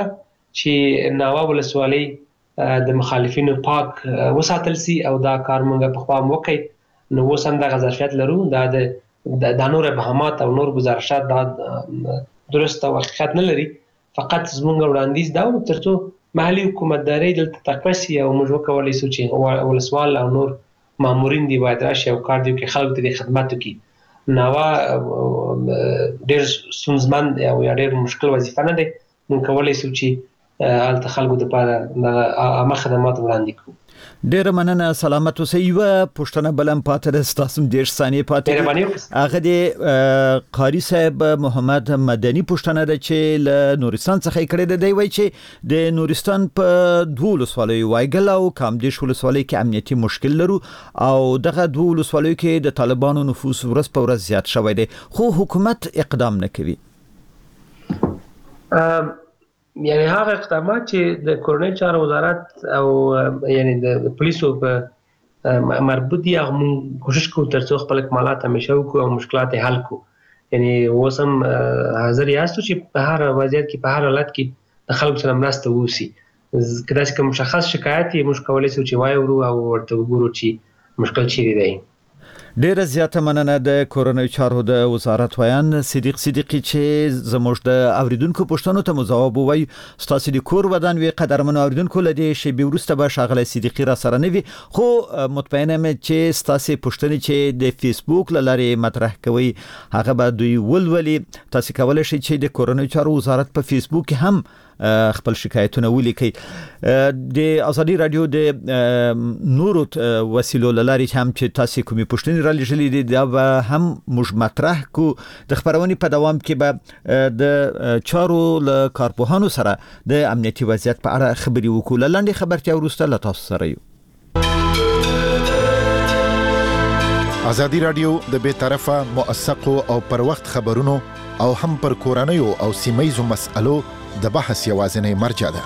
چې ناوا ولسوالۍ د مخالفینو پاک وساتل سي او دا کار موږ په خوا وکړي نو اوس هم دغه ظرفیت لرو. دا د د نور ابهامات او نور گزارشات دا درست او حقیقت نه لري فقط زموږ وړاندیز دا و ترڅو محلي حکومتداري دلته تقوسي او موږ وکولای شو چې ولسوال او نور مامورین دی باید راشي او کار دی کې خلک د خدماتو کې ناوا ډېر سنځمن او ډېر مشکل وظیفه نه دی موږ کولای شو چې الته خلکو د لپاره عامه خدمات وړاندې کړو. ډېر مننه سلامت اوسئ. یوه پوښتنه بلم پاتې ده ستاسو ډېر ثانیې پاتې هغه د قاری صاحب محمد مدني پوښتنه ده چې له نورستان څخه یې کړې ده. دی وایي چې د نورستان په دوه ولسوالیو وایګل او کامدیش ولسوالۍ کې امنیتي مشکل لرو او دغه دوه ولسوالیو کې د طالبانو نفوذ ورځ په ورځ زیات شوی دی خو حکومت اقدام نه کوي. یعنی هغه اقدامات چې د کورنۍ چارو وزارت او یعنی د پولیسو په مربوط دي هغه موږ کوشش کوو ترڅو خپل کمالات همیشه وکړو او مشکلات حل کړو. یعنی اوس هم حاضر یاستو چې په هر وضعیت کې په هر حالت کې د خلکو سره مرسته وشي. کله چې کوم مشخص شکایت یې موږ کولی شو چې وایو او ورته وګورو چې مشکل چیرې دی. ډیره زیاته مننه د کورنۍ چارو د وزارت ویان صدیق صدیقی چې زموږ د اوریدونکو پوښتنو ته جواب ووایي. ستاسو د کور ودان وی قدرمن اوریدونکو لدی شی به ورسته به شاغله صدیقی را سره نوي خو مطمئنه مې چې ستاسو پوښتنې چې د فیسبوک لاره مطرح کوي هغه به دوی ولولي. تاسو کولای شئ چې د کورنۍ چارو وزارت په فیسبوک هم خپل شکایتونه ولیکي. د ازادي رادیو د نورو وسیلو لاري هم چې تاسو کومې پوښتنې را لېږلې دي دا به هم موږ مطرح کو. د خبرونې په دوام کې به د چارو له کارپوهانو سره د امنیتي وضعیت په اړه خبرې وکړو. لاندې خبرتیا وروسته له تاسو سره یو. ازادي رادیو د بے طرفه موثقو او پر وخت خبرونو او هم پر کورنیو او سیمایزو مسألو د بحث یوازینی مرجع ده.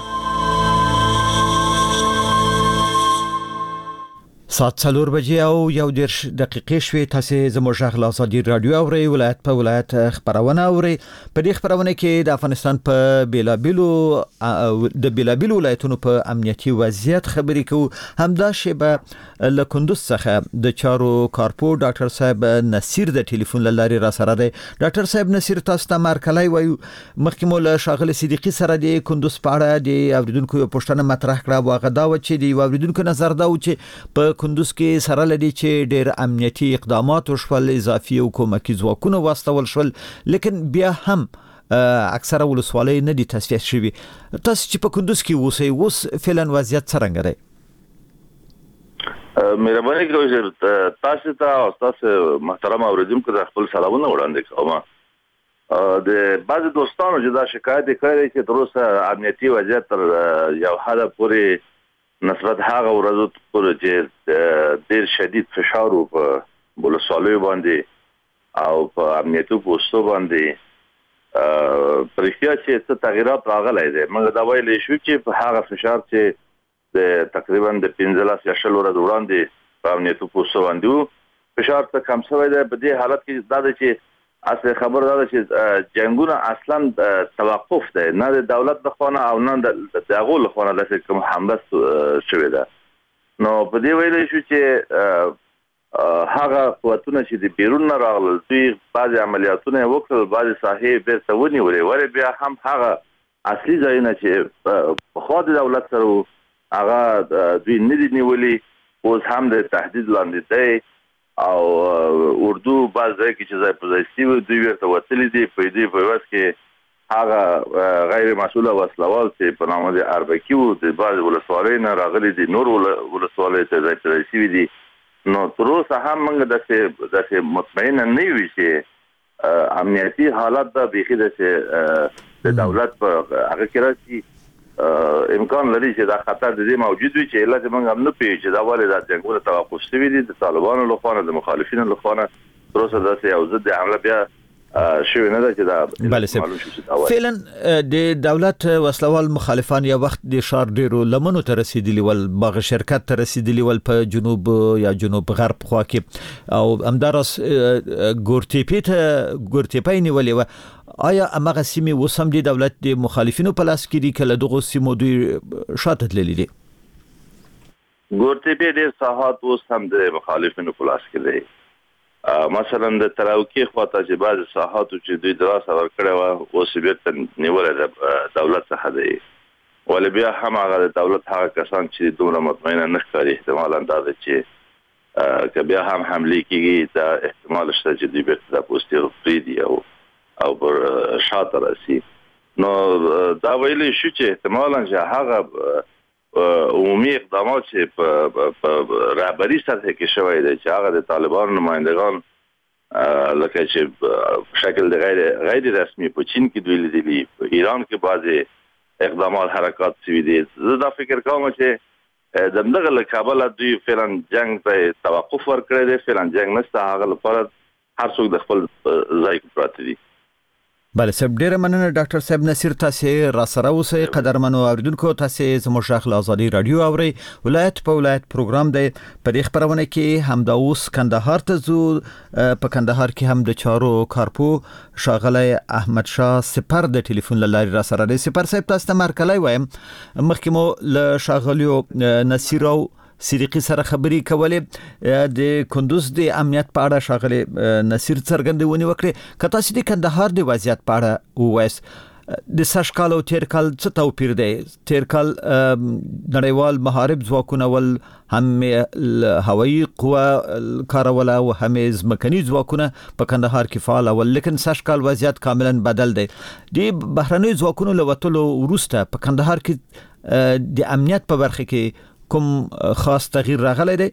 ساعت څلور بجې او یو دېرش دقیقې شوې. تاسو زموږ غږ له ازادي رادیو اورئ. ولایت په ولایت خبرونه اورئ. په دې خبرونه کې د افغانستان په بیلابیلو د بیلابیلو ولایتونو په امنیتي وضعیت خبرې کوو. همدا شیبه له کندوز څخه د چارو کارپو ډاکټر صاحب نصیر د ټلیفون لارې را سره دی. ډاکټر صاحب نصیر تاسو ته مرکلای وایو. مخکې مو له شاغله صدیقی سره د کندوز په اړه د اوریدونکو پوښتنه مطرح کړه. واغه دا و چې د اوریدونکو نظر دا و چې په کندوز کې سره لدی چې ډېر امنیتي اقدامات وشول اضافي او کومکي ځواکونه واستول شول لیکن بیا هم اکثره ولسوالۍ نه دي تصفیه شوي. تاسو چې په کندوز کې اوسئ اوس فعلا وضعیت څرنګه دی؟ مهرباني کوئ چې تاسو ته او تاسو محترم اوریدونکو ته خپل سلامونه وړاندې کوم. د بعض دوستانو چې دا شکایت کړی چې تر اوسه امنیتي وضعیت تر یو حد پورې نسبت هغه ورځو پورې چې ډېر شدید فشار په ولسوالیو باندې او په امنیتي پوستو باندې پرېښیا چې څه تغیرات راغلی دی. موږ دا ویلی شو چې په هغه فشار چې د تقریبا د پنځلس یا شل ورځو وړاندې په امنیتي پوستو باندې و فشار څه کم شوی دی. په دې حالت کې دا دی چې اصل خبر دا ده چې جنگونه اصلا توقف ده نه د دولت لخوا نه او نه د هغو لخوا نه داسې کوم حمله شوې ده. نو په دې ویلی شو چې هغه قوتونه چې د بیرون نه راغلل دوی بعضې عملیاتونه یې وکړل بعضې ساحې بېرته ونیولې ولې بیا هم هغه اصلي ځایونه چې پخوا د دولت سره وو هغه دوی نه دي نیولي. اوس هم د تهدید لاندې دی او اردو بعض ځای کې چې ځای په ځای شوي دوی ورته وتلي دي. په دې په عوض کې هغه غیر مسؤله وسلوال چې په نامه د اربکي وو د بعضې ولسوالیو نه راغلي دي نور ولسوالیو ته ځای په ځای شوي دي. نو تر اوسه هم موږ داسې داسې مطمئنه نه یو چې امنیتي حالت به بیخي داسې د دولت په هغه کې راشي. امکان لري چې دا خطر د دې موجود وي چې علت موږ هم نه پوهېږو چې دا ولې دا جنګونه توقف شوي دي د طالبانو لخوا نه د مخالفینو لخوا نه تر اوسه داسې یو ضد حمله بیا شوی نه ده چې دا بله صاحب فعلا د دولت وسلوال مخالفان یو وخت د ښار ډېرو لمنو ته رسېدلي ول باغ شرکت ته رسېدلي ول په جنوب یا جنوب غرب خوا کې او همداراز ګورتیپې ته ګورتیپه یې نیولې وه. آیا هماغه سیمې اوس هم د دولت د مخالفینو په لاس کې دي که له دغو سیمو دوی شاته تللي دي؟ ګورتیپې ډېر ساحات اوس هم د مخالفینو په لاس کې دی. مثلا د تراوکي خواته چې بعضې ساحاتو چې دوی دراسه ورکړې وه اوس یې بېرته نیولی د دولت څخه دی. ولې بیا هم هغه د دولت هغه کسان چې دومره مطمئنه نه ښکاري احتمالا دا ده چې که بیا هم حملې کېږي دا احتمال شته چې دوی بېرته دا پوستې پرېږدي او او پر شاته راسي. نو دا ویلی شو چې احتمالا چې هغه عمومي اقدامات چې په رهبري سطح کې شوی دی چې هغه د طالبان نمائندگان لکه چې په شکل د غیر غیر رسمي په چین کې دوی لیدلي، په ایران کې بعضي اقدامات حرکات شوي دي. زه دا فکر کوم چې د دغه له کابل دوی فعلا جنگ ته توقف ورکړی دی، فعلا جنگ نشته، هغه لپاره هر څوک د خپل ځای کې پراته دي. بله صاحب ډیره مننه ډاکټر صاحب نصیر، تاسو را سره اوسئ. قدرمنو اوریدونکو، تاسو زموږ غږ له آزادي رادیو اورئ. ولایت په ولایت پروګرام دی. په دې خبرونه کې هم دا اوس کندهار ته ځو. په کندهار کې هم د چارو کارپو ښاغلی احمد شاه سپر د ټلیفون له لارې را سره دی. سپر صاحب، تاسو ته مرکلی وایم، مخکې مو له ښاغلیو نصیر او صدیقی سره خبري کولې د کندوز د امنیت په اړه ښاغلی نصیر څرګندونې وکړې. که تاسو د کندهار د وضعیت په اړه ووایاست، د سږ کال او تیر کال څه توپیر دی؟ تیر کال نړیوال محارب ځواکونه ول هم هوایي قوه کاروله او هم ځمکني ځواکونه په کندهار کې فعال ول، لیکن سږ کال وضعیت کاملا بدل دی. د بهرنیو ځواکونو له وتلو وروسته په کندهار کې د امنیت په برخه کې کوم خاص تغییر راغلی دی؟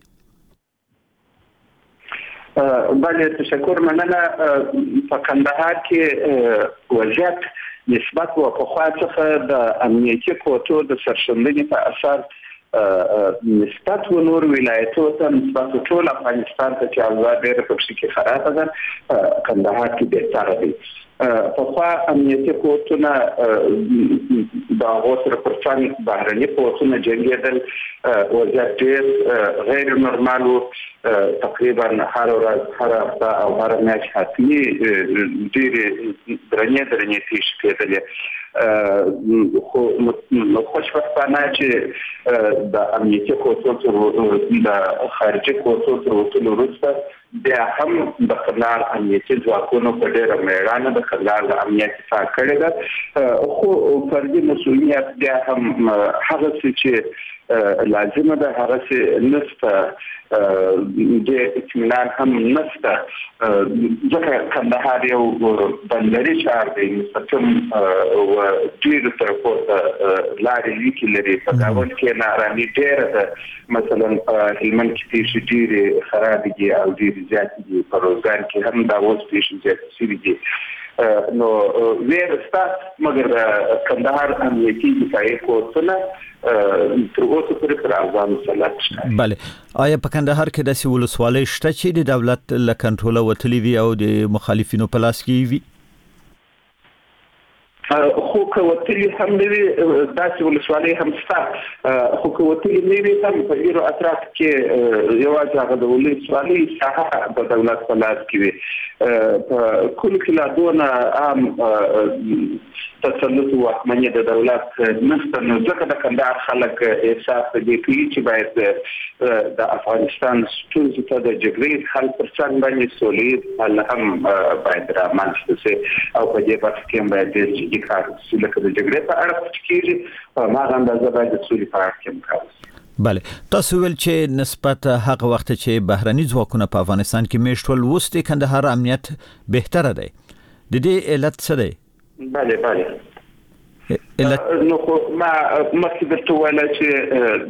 بله، تشکر. مننه. په کندهار کې وضعیت نسبت و پخوا څخه د امنیتي کوټو د سرښندنې په اثر نسبت و نور ولایتو ته نسبت ټول افغانستان ته چې اوضاع ډېره پکې کې خرابه ده، کندهار کې بهتره دی. پخوا امنیتي قوتونه د هغو سره پر څنګ بهرني قوتونه جنګېدل، وضعیت ډېر غیر نورمال و. تقریبا هر ورځ، هر هفته او هر میاشت حتمي ډېرې درنې درنې پیښې کېدلې. خو خوشبختانه چې د امنیتي قوتو د خارجي قوتو تر وتلو وروسته بیا هم د کندهار امنیتي ځواکونو په ډېره مېړانه د کندهار د امنیت دفاع کړې ده. خو فردي مسؤلیت بیا هم هغسې چې لازمه ده هغسې نشته، د اطمینان هم نشته، ځکه کندهار یو بندري ښار دی، مستقیم و ډېرو طرفو ته لارې لیکې لري. په کابل کې ناارامي ډېره ده، مثلا په هلمند کې پیښې ډېرې خرابې دي او ډېرې زیاتې دي، په روزګان کې هم دا اوس پیښې زیاتې شوي دي. نو ویره شته، مګر د کندهار امنیتي دفاعي قوتونه تر اوسه پورې پر افغان مسلط ښکاري. بله، آیا په کندهار کې داسې ولسوالۍ شته چې د دولت له کنټروله وتلې وي او د مخالفینو په لاس کې وي؟ خو که وتلي هم نه وي، داسې ولسوالۍ هم شته، خو که وتلي نه وي هم په ډېرو اطرافو کې یوازې هغه د ولسوالۍ ساحه د دولت په لاس کې وي. په کلو کې لا دونه عام تسلط و واکمني د دولت نشته، نو ځکه د کندهار خلک احساس دې کوي چې باید د افغانستان ستونزو ته د جګړې حل پر څنګ باندې سولې حل هم باید رامنځته شي، او په دې برخه کې هم باید ډېر جدي کار وشي. لکه د جګړې په اړه چې کېږي، په هماغه اندازه باید د سولې په اړه کې هم کار وشي. بله، تاسو ویل چې نسبت هغه وخت چې بهرني ځواکونه په افغانستان کې میشتول، اوس د کندهار امنیت بهتره دی. د دې علت څه دی؟ بله بله علت نو خو ما مخکې درته وویله چې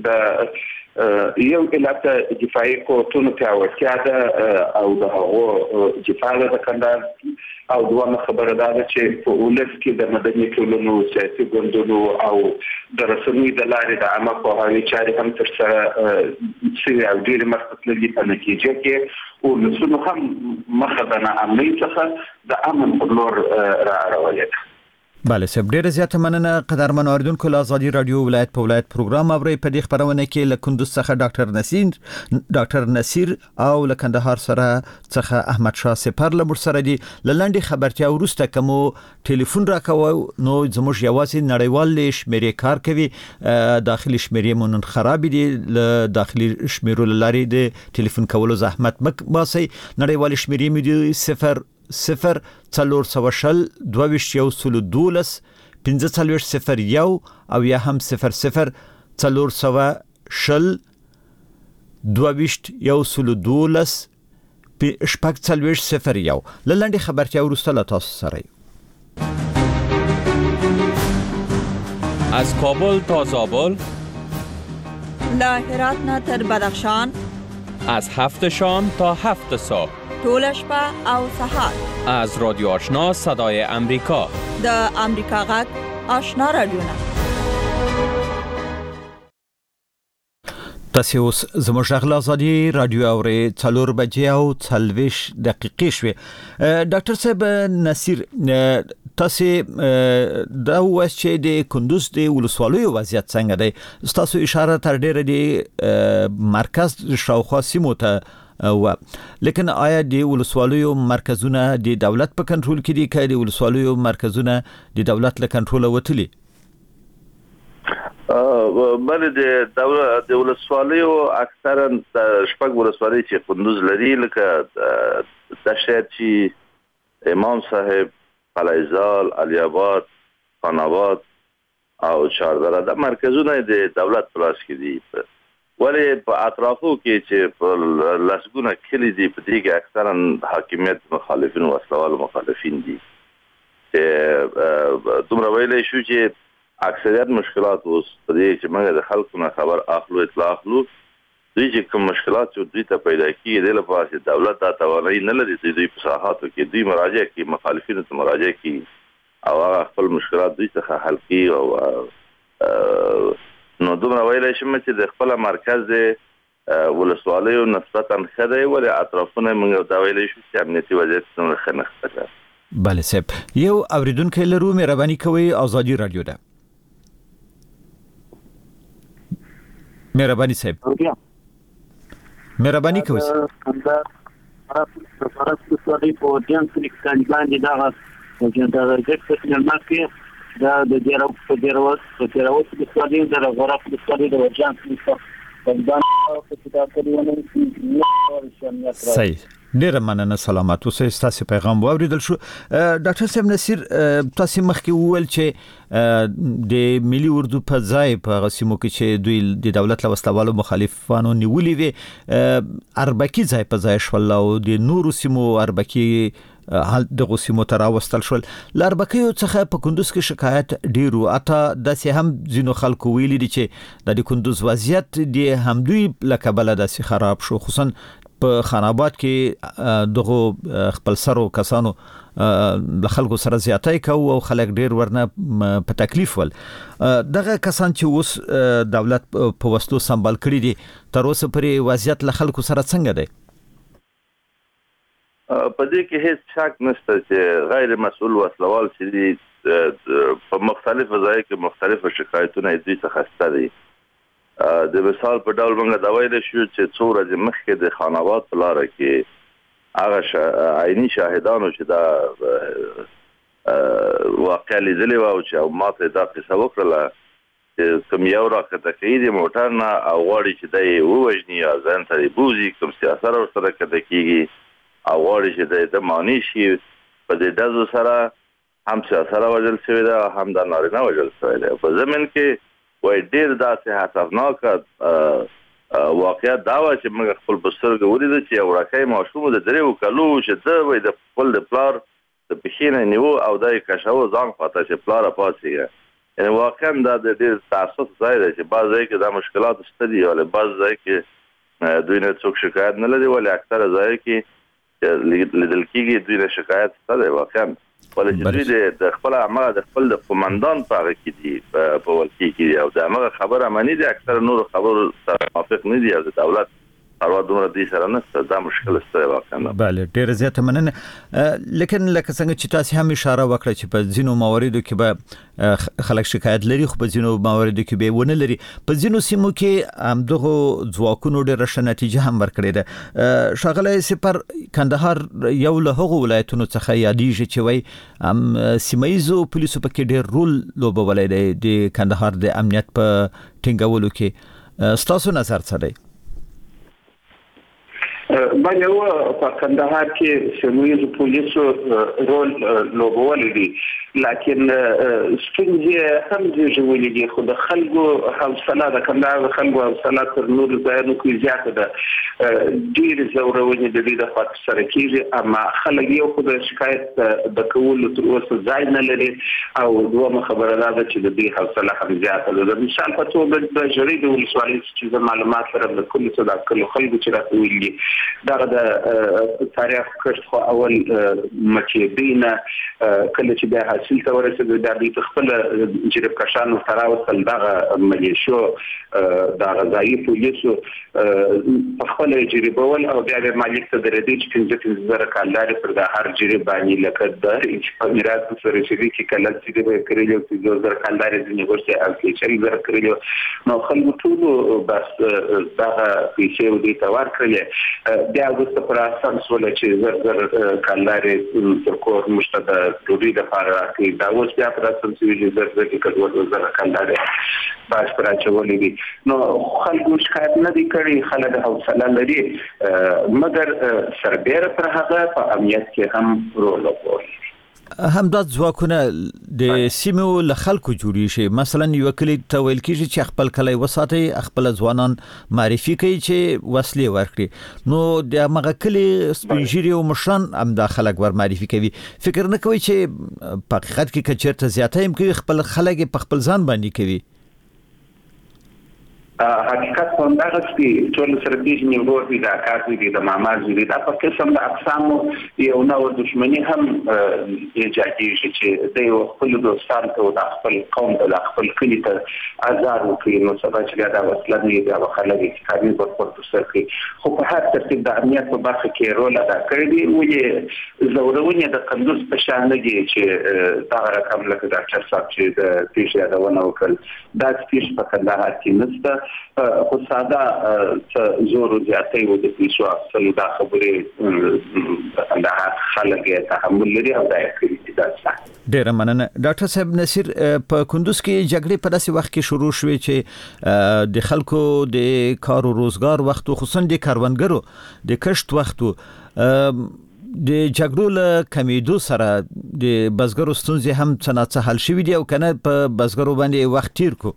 د یو علت دفاعي قوتونو پیاوړتیا ده او د هغو دفاع ده د کندهار، او دویمه خبره دا ده چې په ولس کې د مدني ټولنو، سیاسي ګوندونو او د رسنیو د لارې د عامه پوهاوي چارې هم ترسره شوې او ډېرې مخته تللي. په نتیجه کې ولسونو هم مخه د ناامنۍ څخه د امن پر لور را اړولې ده. بله صاحب، ډیره زیاته مننه. قدرمن اوریدونکو، له آزادي رادیو ولایت په ولایت پروګرام اورئ. په دې خبرونه کې له کندوز څخه ډاکټر نصیر ډاکټر نصیر او له کندهار سره څخه احمد شاه سپر له مر سره دي. له لنډې خبرتیا وروسته کوم ټلیفون راکوي، نو زموږ یوازې نړیوال شمیرې کار کوي، داخلي شمیرې مو نن خراب دي. له داخلي شمیرو لارې د ټلیفون کولو زحمت مک باسي. نړیوال شمیرې مو دي صفر صفر څلور سوه شل دوه ویشت یو سلو دولس پنځه څلوېښت صفر یو او یا هم صفر صفر څلور سوه شل دوه ویشت یو سلو دولس شپږ څلوېښت صفر یو. له لنډې خبرتیا وروسته له تاسو سره یو. از کابل تا زابل، له هرات نه تر بدخشان، از هفت شام تا هفت صبح، طول شپه او سهار. از رادیو آشنا صدای امریکا، د امریکا غږ آشنا رادیو نه. تاسو اوس زموږ غږ آزادي رادیو اوري څلور بجې او څلوېښت دقیقې شوې. ډاکټر صاحب نصیر، تاسو دا وایي چې د کندوز د ولسوالیو وضعیت څنګه دی؟ تاسو اشاره تر ډیره د مرکز شاوخوا سیمو ته و، لیکن آیا د ولسوالیو مرکزونه د دولت په کنټرول کې دي که د ولسوالیو مرکزونه د دولت له کنټروله وتلي؟ بله د دولت د ولسوالیو اکثرا شپږ ولسوالۍ چې کندوز لري، لکه دشت چې امام صاحب، قلعه‌زال، علی آباد، خان آباد او چهاردره د مرکزونه د دولت په لاس کې دي، ولی په اطرافو کې چې په لسګونه کلی دي په دې کې اکثرا حاکمیت مخالفین او وسلوال مخالفین دي. دومره ویلی شو چې اکثریت مشکلات اوس په دې چې موږ د خلکو نه خبر اخلو، اطلاع اخلو، دوی چې کوم مشکلات چې دوی ته پیدا کیږي د لپاره چې دولت دا توانایي نه لري چې دوی په ساحاتو کې دوی مراجعه کوي، مخالفینو ته مراجعه کوي او هغه خپل مشکلات دوی څخه حل کوي. او نو دومره ویلی شم چې د خپل مرکز د ولسوالیو نسبتا ښه دی، ولې اطرافونه موږ دا ویلی شو چې امنیتي وضعیت څومره ښه نه ښکاري. بله صاحب، یو اوریدونکی لرو، مهرباني کوئ آزادي رادیو ده. مهرباني صاحب، مهرباني کوئ. دا فرصت څه دی په جن کې کاندیدان دي دا چې دا ورګټ څه نه کوي دا د ډیرو په ډیرو په ډیرو د ستادین د غرف د ستادین د ورجان څخه په دغه په کتاب کې ونه صحیح. ډیره مننه، سلامات اوسئ. تاسو پیغام واوریدل شو. ډاکټر صاحب نصیر، تاسو مخکې وویل چې د ملي اردو په ځای په غسیمو کې چې دوی د دولت له وسلوالو مخالفانو نیولې وي، اربکی ځای په ځای شول او د نورو سیمو اربکی حال د غسیمو تر واستل شول. لاربکیو څخه په کندوز کې شکایت ډیرو، اته داسې هم ځینو خلکو ویلي دي چې د کندوز وضعیت د همدوی لکه بل داسې خراب شو، خصوصا په خان آباد کې دغه خپل سرو کسانو د خلکو سره زیاتای کوي او خلک ډیر ورنه په تکلیف ول. دغه کسان چې اوس دولت په وسلو سمبال کړی دي، تر اوسه پرې وضعیت له خلکو سره څنګه دی؟ په دې کې هیڅ شک نشته چې غیر مسؤل وسلوال چې دي په مختلفو ځایو کې مختلف شکایتونه دوی څخه سته دي. د مثال په ډول موږ دا ویلی شو چې څو ورځې مخکې د خان آباد په لاره کې هغه عیني شاهدانو چې دا واقع لیدلې وه او چې ما ته دا قصه وکړله چې کوم یو راکته کوي د موټر نه او غواړي چې دی یې ووژني یا ځان ته یې بوځي، کوم سیاست ورسره کته کېږي او غواړي چې دی د معنی شي. په دې ډزو سره هم سیاسره وژل شوی ده، هم د نارینه وژل شوی دی. په ضمن کې وای ډیر داسې خطرناک واقعیت دا و چې موږ خپل په سترګو ولیدل چې یو راکی ماشوم د دریو کالو چې ده وایي د خپل د پلار د پښې نه نیو او دا یې کشاوه ځان خواته چې پلاره پاڅېږه. یعنې واقعا دا د ډېر تاسف ځای دی چې بعض ځای کې دا مشکلات شته دي، ولې بعض ځای کې دوی نه څوک شکایت نه لري، ولې اکثره ځایو کې لیدل کېږي دوی نه شکایت شته دی واقعا، ولې چې دوی د خپل عمله د خپل د قومندان په هغه کې دي، په ولکې کې دي او د هغه خبره مني دي، اکثره نورو خبرو سره موافق نه دي او د دولت اروا دومره دوی سره نشته. دا مشکل ستره واقعا. بله، ډېره زیاته مننه. لیکن لکه څنګه چې تاسو هم اشاره وکړه چې په ځینو مواردو کې به خلک شکایت لري، خو په ځینو مواردو کې به ونه لري. په ځینو سیمو کې همدغو ځواکونو ډېره ښه نتیجه هم ورکړې ده. ښاغلی سپر، کندهار یو له هغو ولایتونو څخه یادیږي چې وایي سیمه ییزو پولیسو پکې ډېر رول لوبولی دی د کندهار د امنیت په ټینګولو کې. ستاسو نظر څه دی؟ باندې و په کندهار کې سیمویز پولیسو رول لوبول دي لکن ستونزې هم ځوړې دي خو د خلکو حوصله د کندهار خلکو حوصله تر نور ځایونو کې زیاته ده ډېر زورونې د دې د خاطر سره کېږي اما خلک یو خو د شکایت د کولو تر اوسه ځای نه لري او دوه خبره ده چې د دې حوصله هم زیاته ده د مثال په توګه د جری د ولسوالۍ چې معلومات سره د کل څه د کل خلکو چې راویلي دا د تاریخ کښت خو اول مکیبینه کله چې د حاصل ته ورسېد د دې خپل جریب کشانو تراوسل دغه ملیشو د غذایی پولیسو په خپل جریبول او بیا د مالک ته درېدي چې پنځه زره کالاري پر د هر جریب باندې لکه د امارات سره چې کې کله چې د کړیو چې د زره کالاري د نیوځي او چې چې زره کړیو نو خلکو ټول بس دغه پیسې ودی تور کړل بیا وروسته پر اساس ول چې زر زر کالاري تر کور مشته د ډوډۍ لپاره کې دا اوس بیا پر اساس چې زر زر کې زر کالاري باز پر اچولې دي نو خلکو شکایت نه دي کړی خلک حوصله لري مګر سربېره پر هغه په امنیت کې هم رول لري همدا ځواکونه د سیمو له خلکو جوړی شي مثلا یو کلی ته ویل کیږي چې خپل کلی وساتي خپل ځوانان معرفي کوي چې وسلې ورکړي نو د هغه کلی سپینجری او مشران هم د خلک ور معرفي کوي فکر نه کوي چې په حقیقت کې کچرته زیاته هم کوي خپل خلک په خپل ځان باندې کوي حقیقت څنګه چې ټول سره دې نیوور دي دا کار دي د ماماز دي دا په قسم د اقسام یو نو دښمنی هم ایجادي چې د یو خپل دوستان ته د خپل قوم د خپل کلی ته آزار وکړي نو سبا چې دا وسله نه دی او خلک چې کاري په خپل سر کې خو په هر ترتیب د امنیت په برخه کې رول ادا کړی دی ولې زورونه د قندوز په شان نه دي چې دا رقم لکه ډاکټر صاحب چې د پیښه دا ونه وکړ دا پیښه په کندهار کې نشته خو ساده زور زیاتې و د پیسو اصل دا خبرې دا خلک یې تحمل لري او دا یې کوي دا څه ډیر مننه ډاکټر صاحب نصیر په کندوز کې جګړې په داسې وخت کې شروع شوې چې د خلکو د کار او روزګار وخت خصوصا د کاروانګرو د کښت وخت د جګړو له کمیدو سره د بزګرو ستونزې هم څنګه حل شوې دي او کنه په بزګرو باندې وخت تیر کو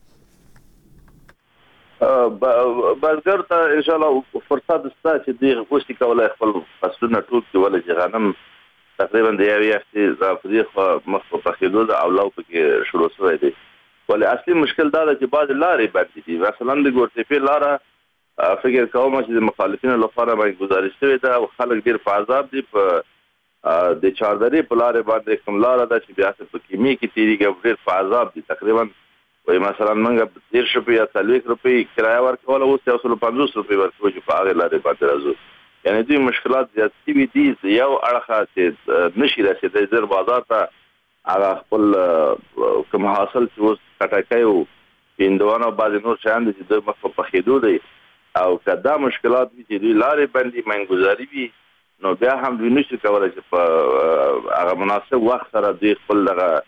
بازګر ته ان شاء الله فرصت ستا چې دی غوښتي کولای خپل فصلونه ټول کې ولې چې غنم تقریبا د یو یختي زافري خو مخ په خېدو د اولو کې شروع شوی دی ولې اصلي مشکل دا چې بعض لارې باندې دي مثلا د ګورتې لاره فکر کوم چې د مخالفینو لپاره باندې گزارش شوی دا او خلک ډیر په عذاب دي په د چاردري په لارې باندې کوم لار ده چې بیا په کیمیا کې تیریږي ډیر په عذاب دي تقریبا وای مثلا موږ ډیر شپې یا څلوېښت روپۍ کرایه ورکول او اوس یو سل پنځوس روپۍ ورکوي چې په هغه لارې باندې راځو یعنی دوی مشکلات زیات دي دي یو اړخه چې نشي رسیدای زر بازار ته هغه خپل کوم حاصل چې اوس کټکای او پیندوانو بعض نور شان دي چې د مخ په خېدو دي او کدا مشکلات دي چې دوی لارې باندې منګزاري وي نو بیا هم دوی نشي کولای چې په هغه مناسب وخت سره دوی خپل دغه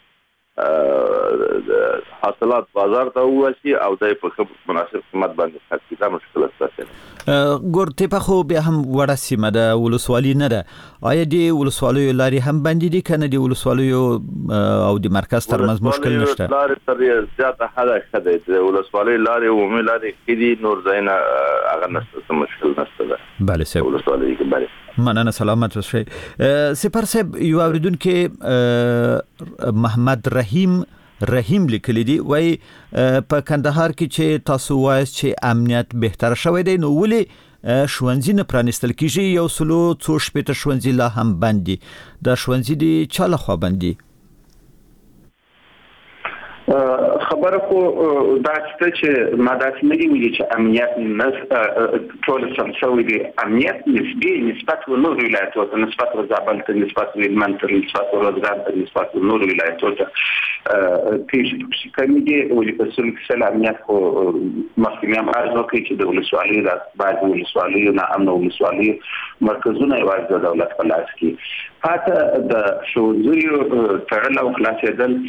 حاصلات بازار ته ووسي او د په مناسب قیمت باندې خرڅ دا مشکلات ستاسو ګورته په خو به هم وړه سیمه ده ولسوالي نه ده آیا دی ولسوالي لاري هم باندې دي کنه دی ولسوالي او د مرکز ترمنځ مشکل نشته لاري تر زیاته حدا خده د ولسوالي لاري عمومي لاري کې نور زینا هغه نشته مشکل نشته بله سه ولسوالي کې بله مننه سلامت اوسئ سپر صاحب یو اوریدونکو محمد رحیم رحیم لیکلی دی وای په کندهار کې چې تاسو وایي چې امنیت بهتر شوی دی نو ولې شونځي نه پرانستل کیږي یو سلو څو شپته شونځي لا هم باندې دا شونځي دی چاله خو باندې خبره خو دا چې مادات نه دی ویلي چې امنیت نه ټول سم شوی دی امنیت نسبی نسبت و نور ولایتو ته نسبت و زابل ته نسبت و هلمند ته نسبت و روزګان ته نسبت و نور ولایتو ته پیش کمی دی ولې په سل کې سل امنیت خو مخکې هم عرض وکړي چې د ولسوالۍ د بعض ولسوالیو نه امن ولسوالیو مرکزونه یوازې د دولت په لاس کې پاته د شوزیو تړل او خلاصېدل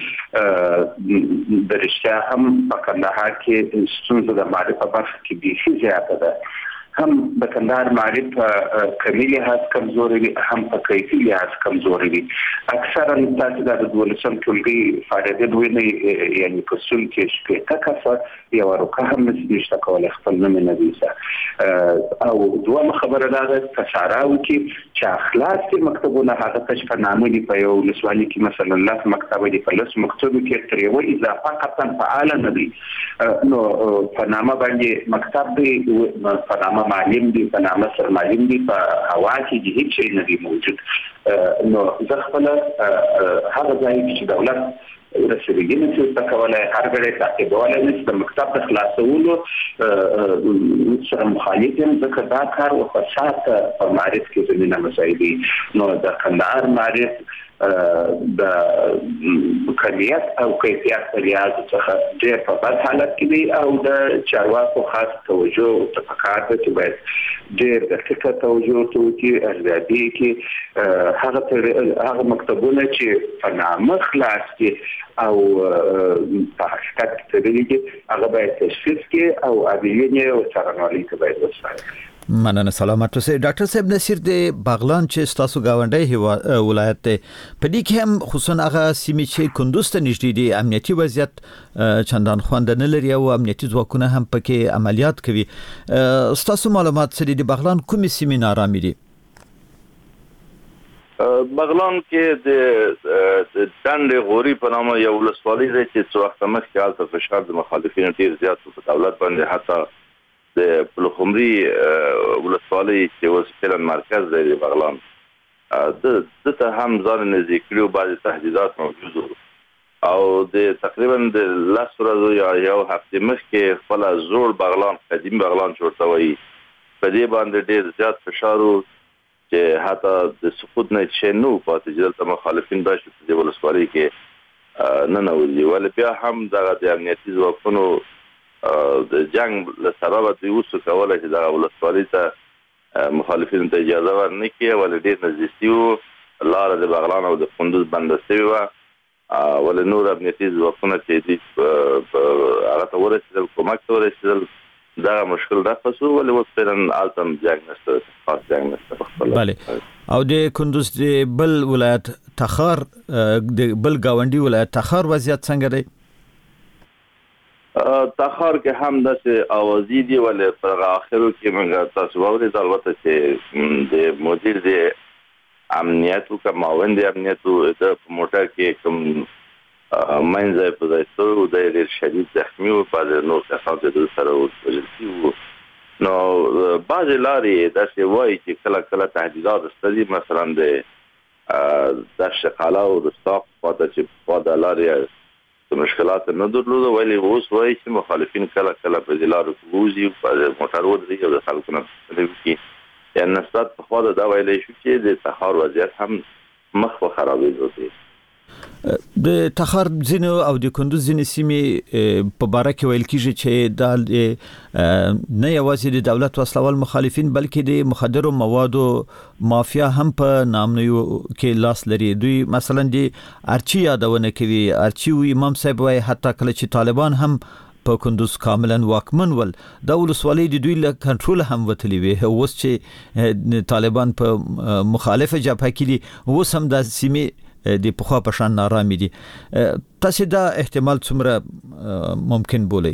د رښتیا هم په کندهار کې ستونزه د معرفت په برخه کې بیخي زیاته ده هم د کندهار معارف کمی لحاظ کمزوري وي هم په کیفي لحاظ کمزوري وي. اکثرا تاسو د دولسم ټولګي فارغین ویني یعنی کسون کې شپږ کسه یو ورکه هم نشته کولای خپل نوم نه دیسه او دوه خبره ده کساراو کې چې اخلاص کې مکتبونه هغه تش په نامه دی په یو لسوالي کې مثلا الله مکتب دی په لس مکتب کې تر یو اضافه قطن فعال نه دی نو په نامه باندې مکتب دی په نامه معلم دی په نامه سر معلم دی په هوا کې هیڅ شی نه دی موجود نو زه خپل هغه ځای چې دولت رسېږي چې تکواله هر غړي تعقیبواله نشته مکتب د خلاصولو سره مخالف یم ځکه دا کار او فساد په معرفت کې زمينه مسایدي نو د کندهار معرفت د کمیت او کیفیت په لحاظ څخه ډېر په بد حالت کې دی او د چارواکو خاص توجه او تفکر ته باید ډېر دقیقه توجه توکي ارزیابي کې هغه هغه مکتبونه چې په نامه خلاص دي او په حقیقت کې دي هغه باید تشخیص کې او ابینه او څرګندولي کې باید وساتل. مننه سلامت اوسئ. ډاکټر صاحب نصیر د باغلان چې تاسو گاونډي ولایت ته په دې کې هم خصوصا هغه سیمې چې کندوز ته نږدې دي امنیتي وضعیت چندان خوند نه لري او امنیتي ځواکونه هم پکې عملیات کوي. تاسو معلومات سره د باغلان کومې سیمې نارامي دي؟ بغلان کې د دندې غوري په نامه یو ولسوالۍ ده چې څو وخت مخکې حالت فشار د مخالفینو ډیر زیات په دولت باندې حتی د پلخمري ولسوالۍ چې وسیله مرکز دی بغلان د دته هم ځان نږدې کړو بعض تهدیدات موجود او د تقریبا د لاس ورځو یا یو هفته مخکې خپل زوړ بغلان قدیم بغلان چورته وي په دې باندې ډیر زیات فشار چې حتی د سقوط نه چې نو پاتې چې د مخالفین داشت د ولسوالۍ کې نه نه ولې ول بیا هم د امنیتي ځواکونو د جنگ له سبب د اوسو کولای چې د ولسوالۍ ته مخالفین ته اجازه ورنکړي ول ډیر نزدېکیو لار د بغلان او د کندوز بندسي و ول نور امنیتي ځواکونه چې دي هغه ته ورسېدل کومک ته ورسېدل دا مشکل ده خصوصا ول وسپرن التم جنگ نشته خاص جنگ نشته. بله او د کندوز د بل ولایت تخار د بل گاونډي ولایت تخار وضعیت څنګه دی؟ تخار کې هم داسې اوازې دي ولې پر اخرو کې موږ تاسو واورئ البته چې د مدیر د امنیت او کماوند امنیت د موټر کې کوم منځه په ځای سره د ډېر شدید زخمی او په نور کسانو د سره وځي نو بعض لارې داسې وایي چې کله کله تهدیدات ستدي مثلا د د شقاله او د ستاف په د چې په د لارې مشکلات نه درلوده ولی اوس وایي چې مخالفین کله کله په لارو کې وځي په موټر ودرېږي او د خلکو نه پوښتنه یعنې نسبت په خوا دا ویلی شو چې د تخار وضعیت هم مخ په خرابېدو دی. د تخار ځینو او د کندوز ځینې سیمې په باره کې ویل کېږي چې دا نه یوازې د دولت وسلوال مخالفین بلکې د مخدرو موادو مافیا هم په نامنیو کې لاس لري. دوی مثلا د ارچي یادونه کوي. ارچي و امام صاحب وایي حتی کله چې طالبان هم په کندوز کاملا واکمن ول دا ولسوالۍ د دوی له کنټرول هم وتلې وي. اوس چې طالبان په مخالفه جبهه کې دي اوس هم د سیمې د پخوا په شان نارامي دي. تاسو دا احتمال څومره ممکن بولئ؟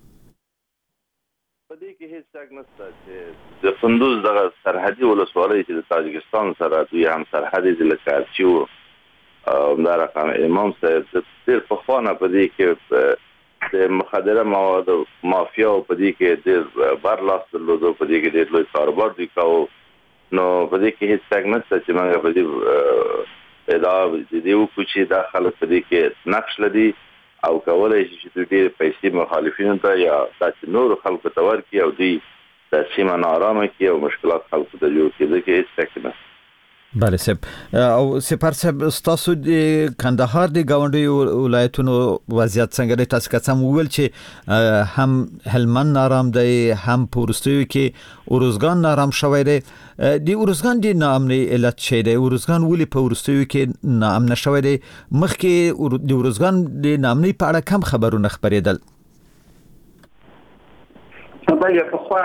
په دې کې هیڅ شک نشته چې د کندوز دغه سرحدي ولسوالۍ چې د تاجکستان سره دوی هم سرحدي دي لکه ارچي او همدا رقم امام صاحب ډېر پخوا نه په دې کې د مخدره مواد مافیا په دې کې ډېر برلاس درلود په دې کې ډېر لوی کاروبار دوی کاوه نو په دې کې هیڅ شک نشته چې موږ په دې دا د دې وکړي دا خلک په دې کې نقش لري او کولای شي چې دوی ډېر پیسې مخالفینو ته یا داسې نور خلکو ته ورکړي او دوی د سیمه ناارامه کړي او مشکلات خلکو ته جوړ کړي. ځکه هیڅ شک نه. بله صاحب او سپر صاحب تاسو د کندهار د گاونډي ولایتونو وضعیت څنګه دی؟ تاسو که څه وویل چې هم هلمند نارام دی هم په وروستیو کې اروزګان نارام شوی دی. د اروزګان د ناامنۍ علت څه دی؟ اروزګان ولې په وروستیو کې ناامنه شوی دی؟ مخکې د اروزګان د ناامنۍ په اړه کم خبرونه خپرېدل. بله په خوا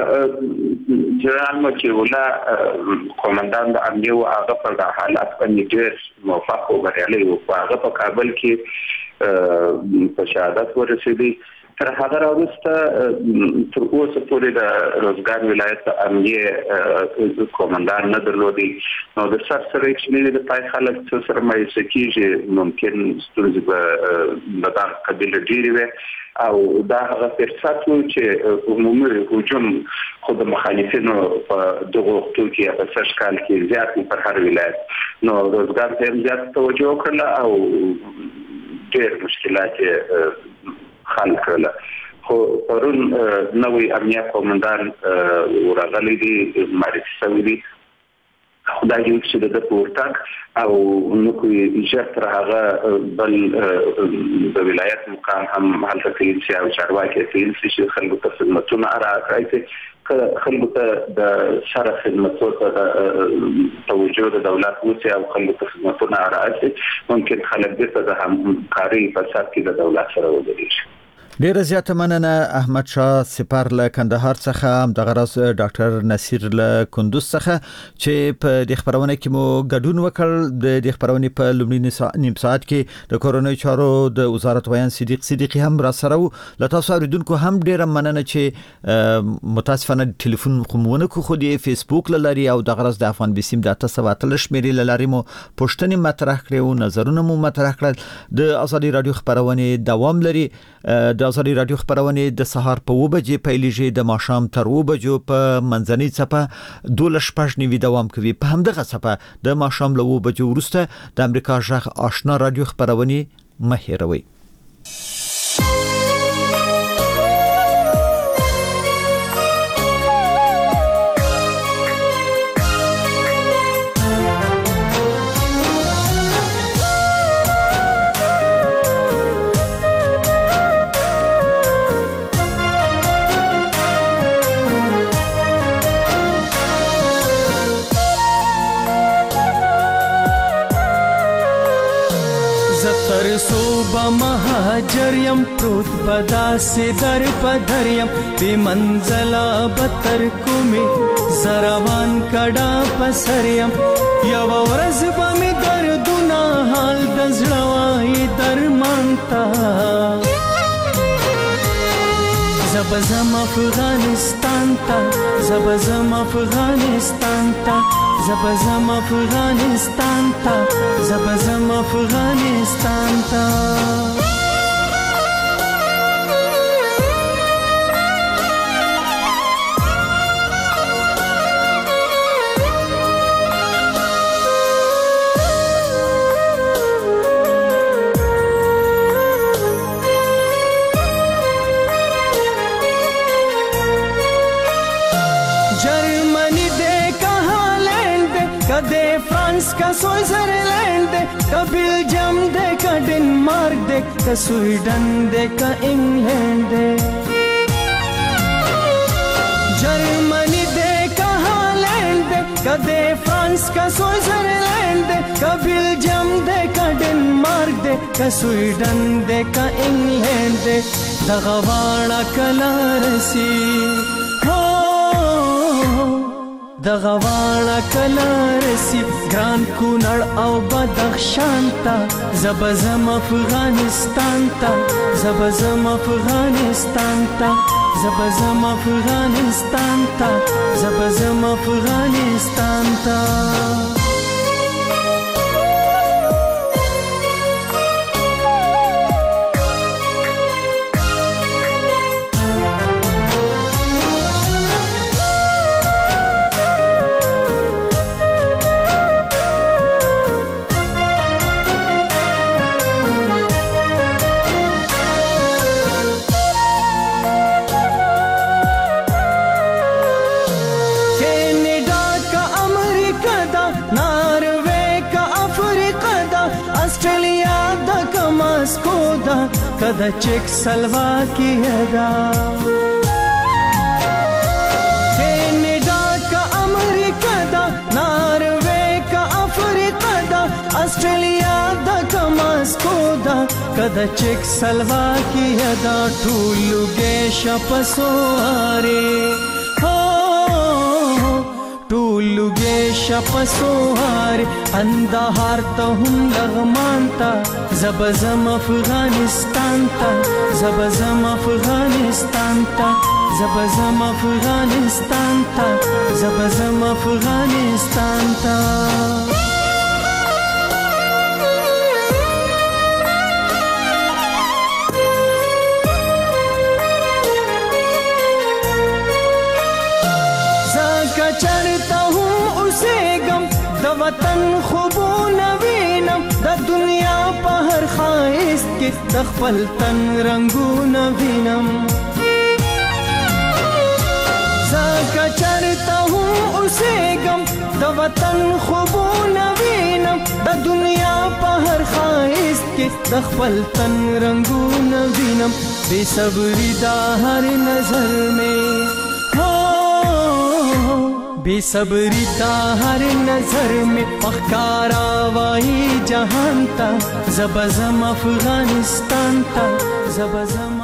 جنرال مچولا قومندان د امنیه او هغه په حالات باندې ډېر موفق او بریالي او هغه په کابل کې په شهادت ورسېدي. تر هغه وروسته تر اوسه پورې د روزګار ولایت امنیه قومندان نه درلودي. نو د سر سره چې د پای خلک څه سره مې سکیږي ممکن ستونزې به د دغه قبیله ډېرې وي او دا هغه فرصت و چې عمومي هجوم خو د مخالفینو په دغه وختو کې په سږ کال کې زیات په هر ولایت نو روزګار ته زیات توجه وکړه او ډېر مشکلات حل کړل. خو پرون نوې امنیه قومندان ورغلي دي معرفي شوي دي خدای دې چې د پورتاک او نو کوي اجازه تر هغه بل د ولایت مقام هم هلته کې او چارواکي چې خلکو ته خدمتونه راکړي خلکو ته د سره خدمتو ته توجه د دولت وسی او خلکو ته خدمتونه راکړي ممکن خلک دې ته د همکاري په سر کې د دولت سره ودرېږي. ډیره زیاته مننه احمد شاه سپار له کندهار څخه هم د غرض ډاکټر نصیر له کندوز څخه چې په د خبرونه کې مو ګډون وکړ. د خبرونه په لومړي نیم ساعت کې د کورونا چارو د وزارت ویان صدیق صدیقی هم را سره و. له تاسو اوریدونکو هم ډیره مننه چې متاسفانه ټلیفون کومونه کو خو د فیسبوک لاري او د غرض د افغان بسیم د تاسو واتل شمیرې لاري مو پښتني مطرح کړو نظرونه مو مطرح کړل. د ازادي رادیو خبرونه دوام لري. د ازادي رادیو خبرونه د سهار په و بجې پیلېږي د ماښام تر و بجو په منځنۍ څپه دولس شپږ نیوي دوام کوي. په همدغه څپه د ماښام له و بجو وروسته د امریکا ژغ آشنا رادیو خبرونه مه هېروئ. مهاجریم پروت بدا سے در پدریم بی منزلا بتر کومی زروان کڑا پسریم یو ورځ بمی دردونه حال د زړوای درمانتا زبزم افغانستان تا زبزم افغانستان تا زبزم افغانستان تا زبزم افغانستان تا का स्विट्जरलैंड दे का बेल्जियम दे का डेनमार्क दे का स्वीडन दे का इंग्लैंड दे जर्मनी दे का हॉलैंड दे का दे फ्रांस का स्विट्जरलैंड दे का बेल्जियम दे का डेनमार्क दे का स्वीडन दे का इंग्लैंड दे दगवाड़ा कलारसी دغواړه کلارسی ګران کونړ او بدخشان تا زبزم افغانستان تا زبزم افغانستان تا زبزم افغانستان تا زبزم افغانستان تا کدا چیک سلواکیه دا کینیډا کا امریکا دا ناروے کا افریقا دا استرالیا دا کا ماسکو دا د چک سلواکیه دا ټول لوګې شپسواره هو ټول لوګې شپسواره اندهار ته هم لغمان ته زبزم افغانستان ته زبزم افغانستان ته زبزم افغانستان ته زبزم افغانستان ته چرتا ہوں اسے گم د وطن خوبونه وینم د دنیا په هر خایست کې د خپل تن رنگونه وینم زکه چرتا ہوں اسے گم د وطن خوبونه وینم د دنیا په هر خایست کې د خپل تن رنگونه وینم بے صبری دا هر نظر میں بے صبری تا ہر نظر میں پخکارا وائی جہان تا زبزم افغانستان تا زبزم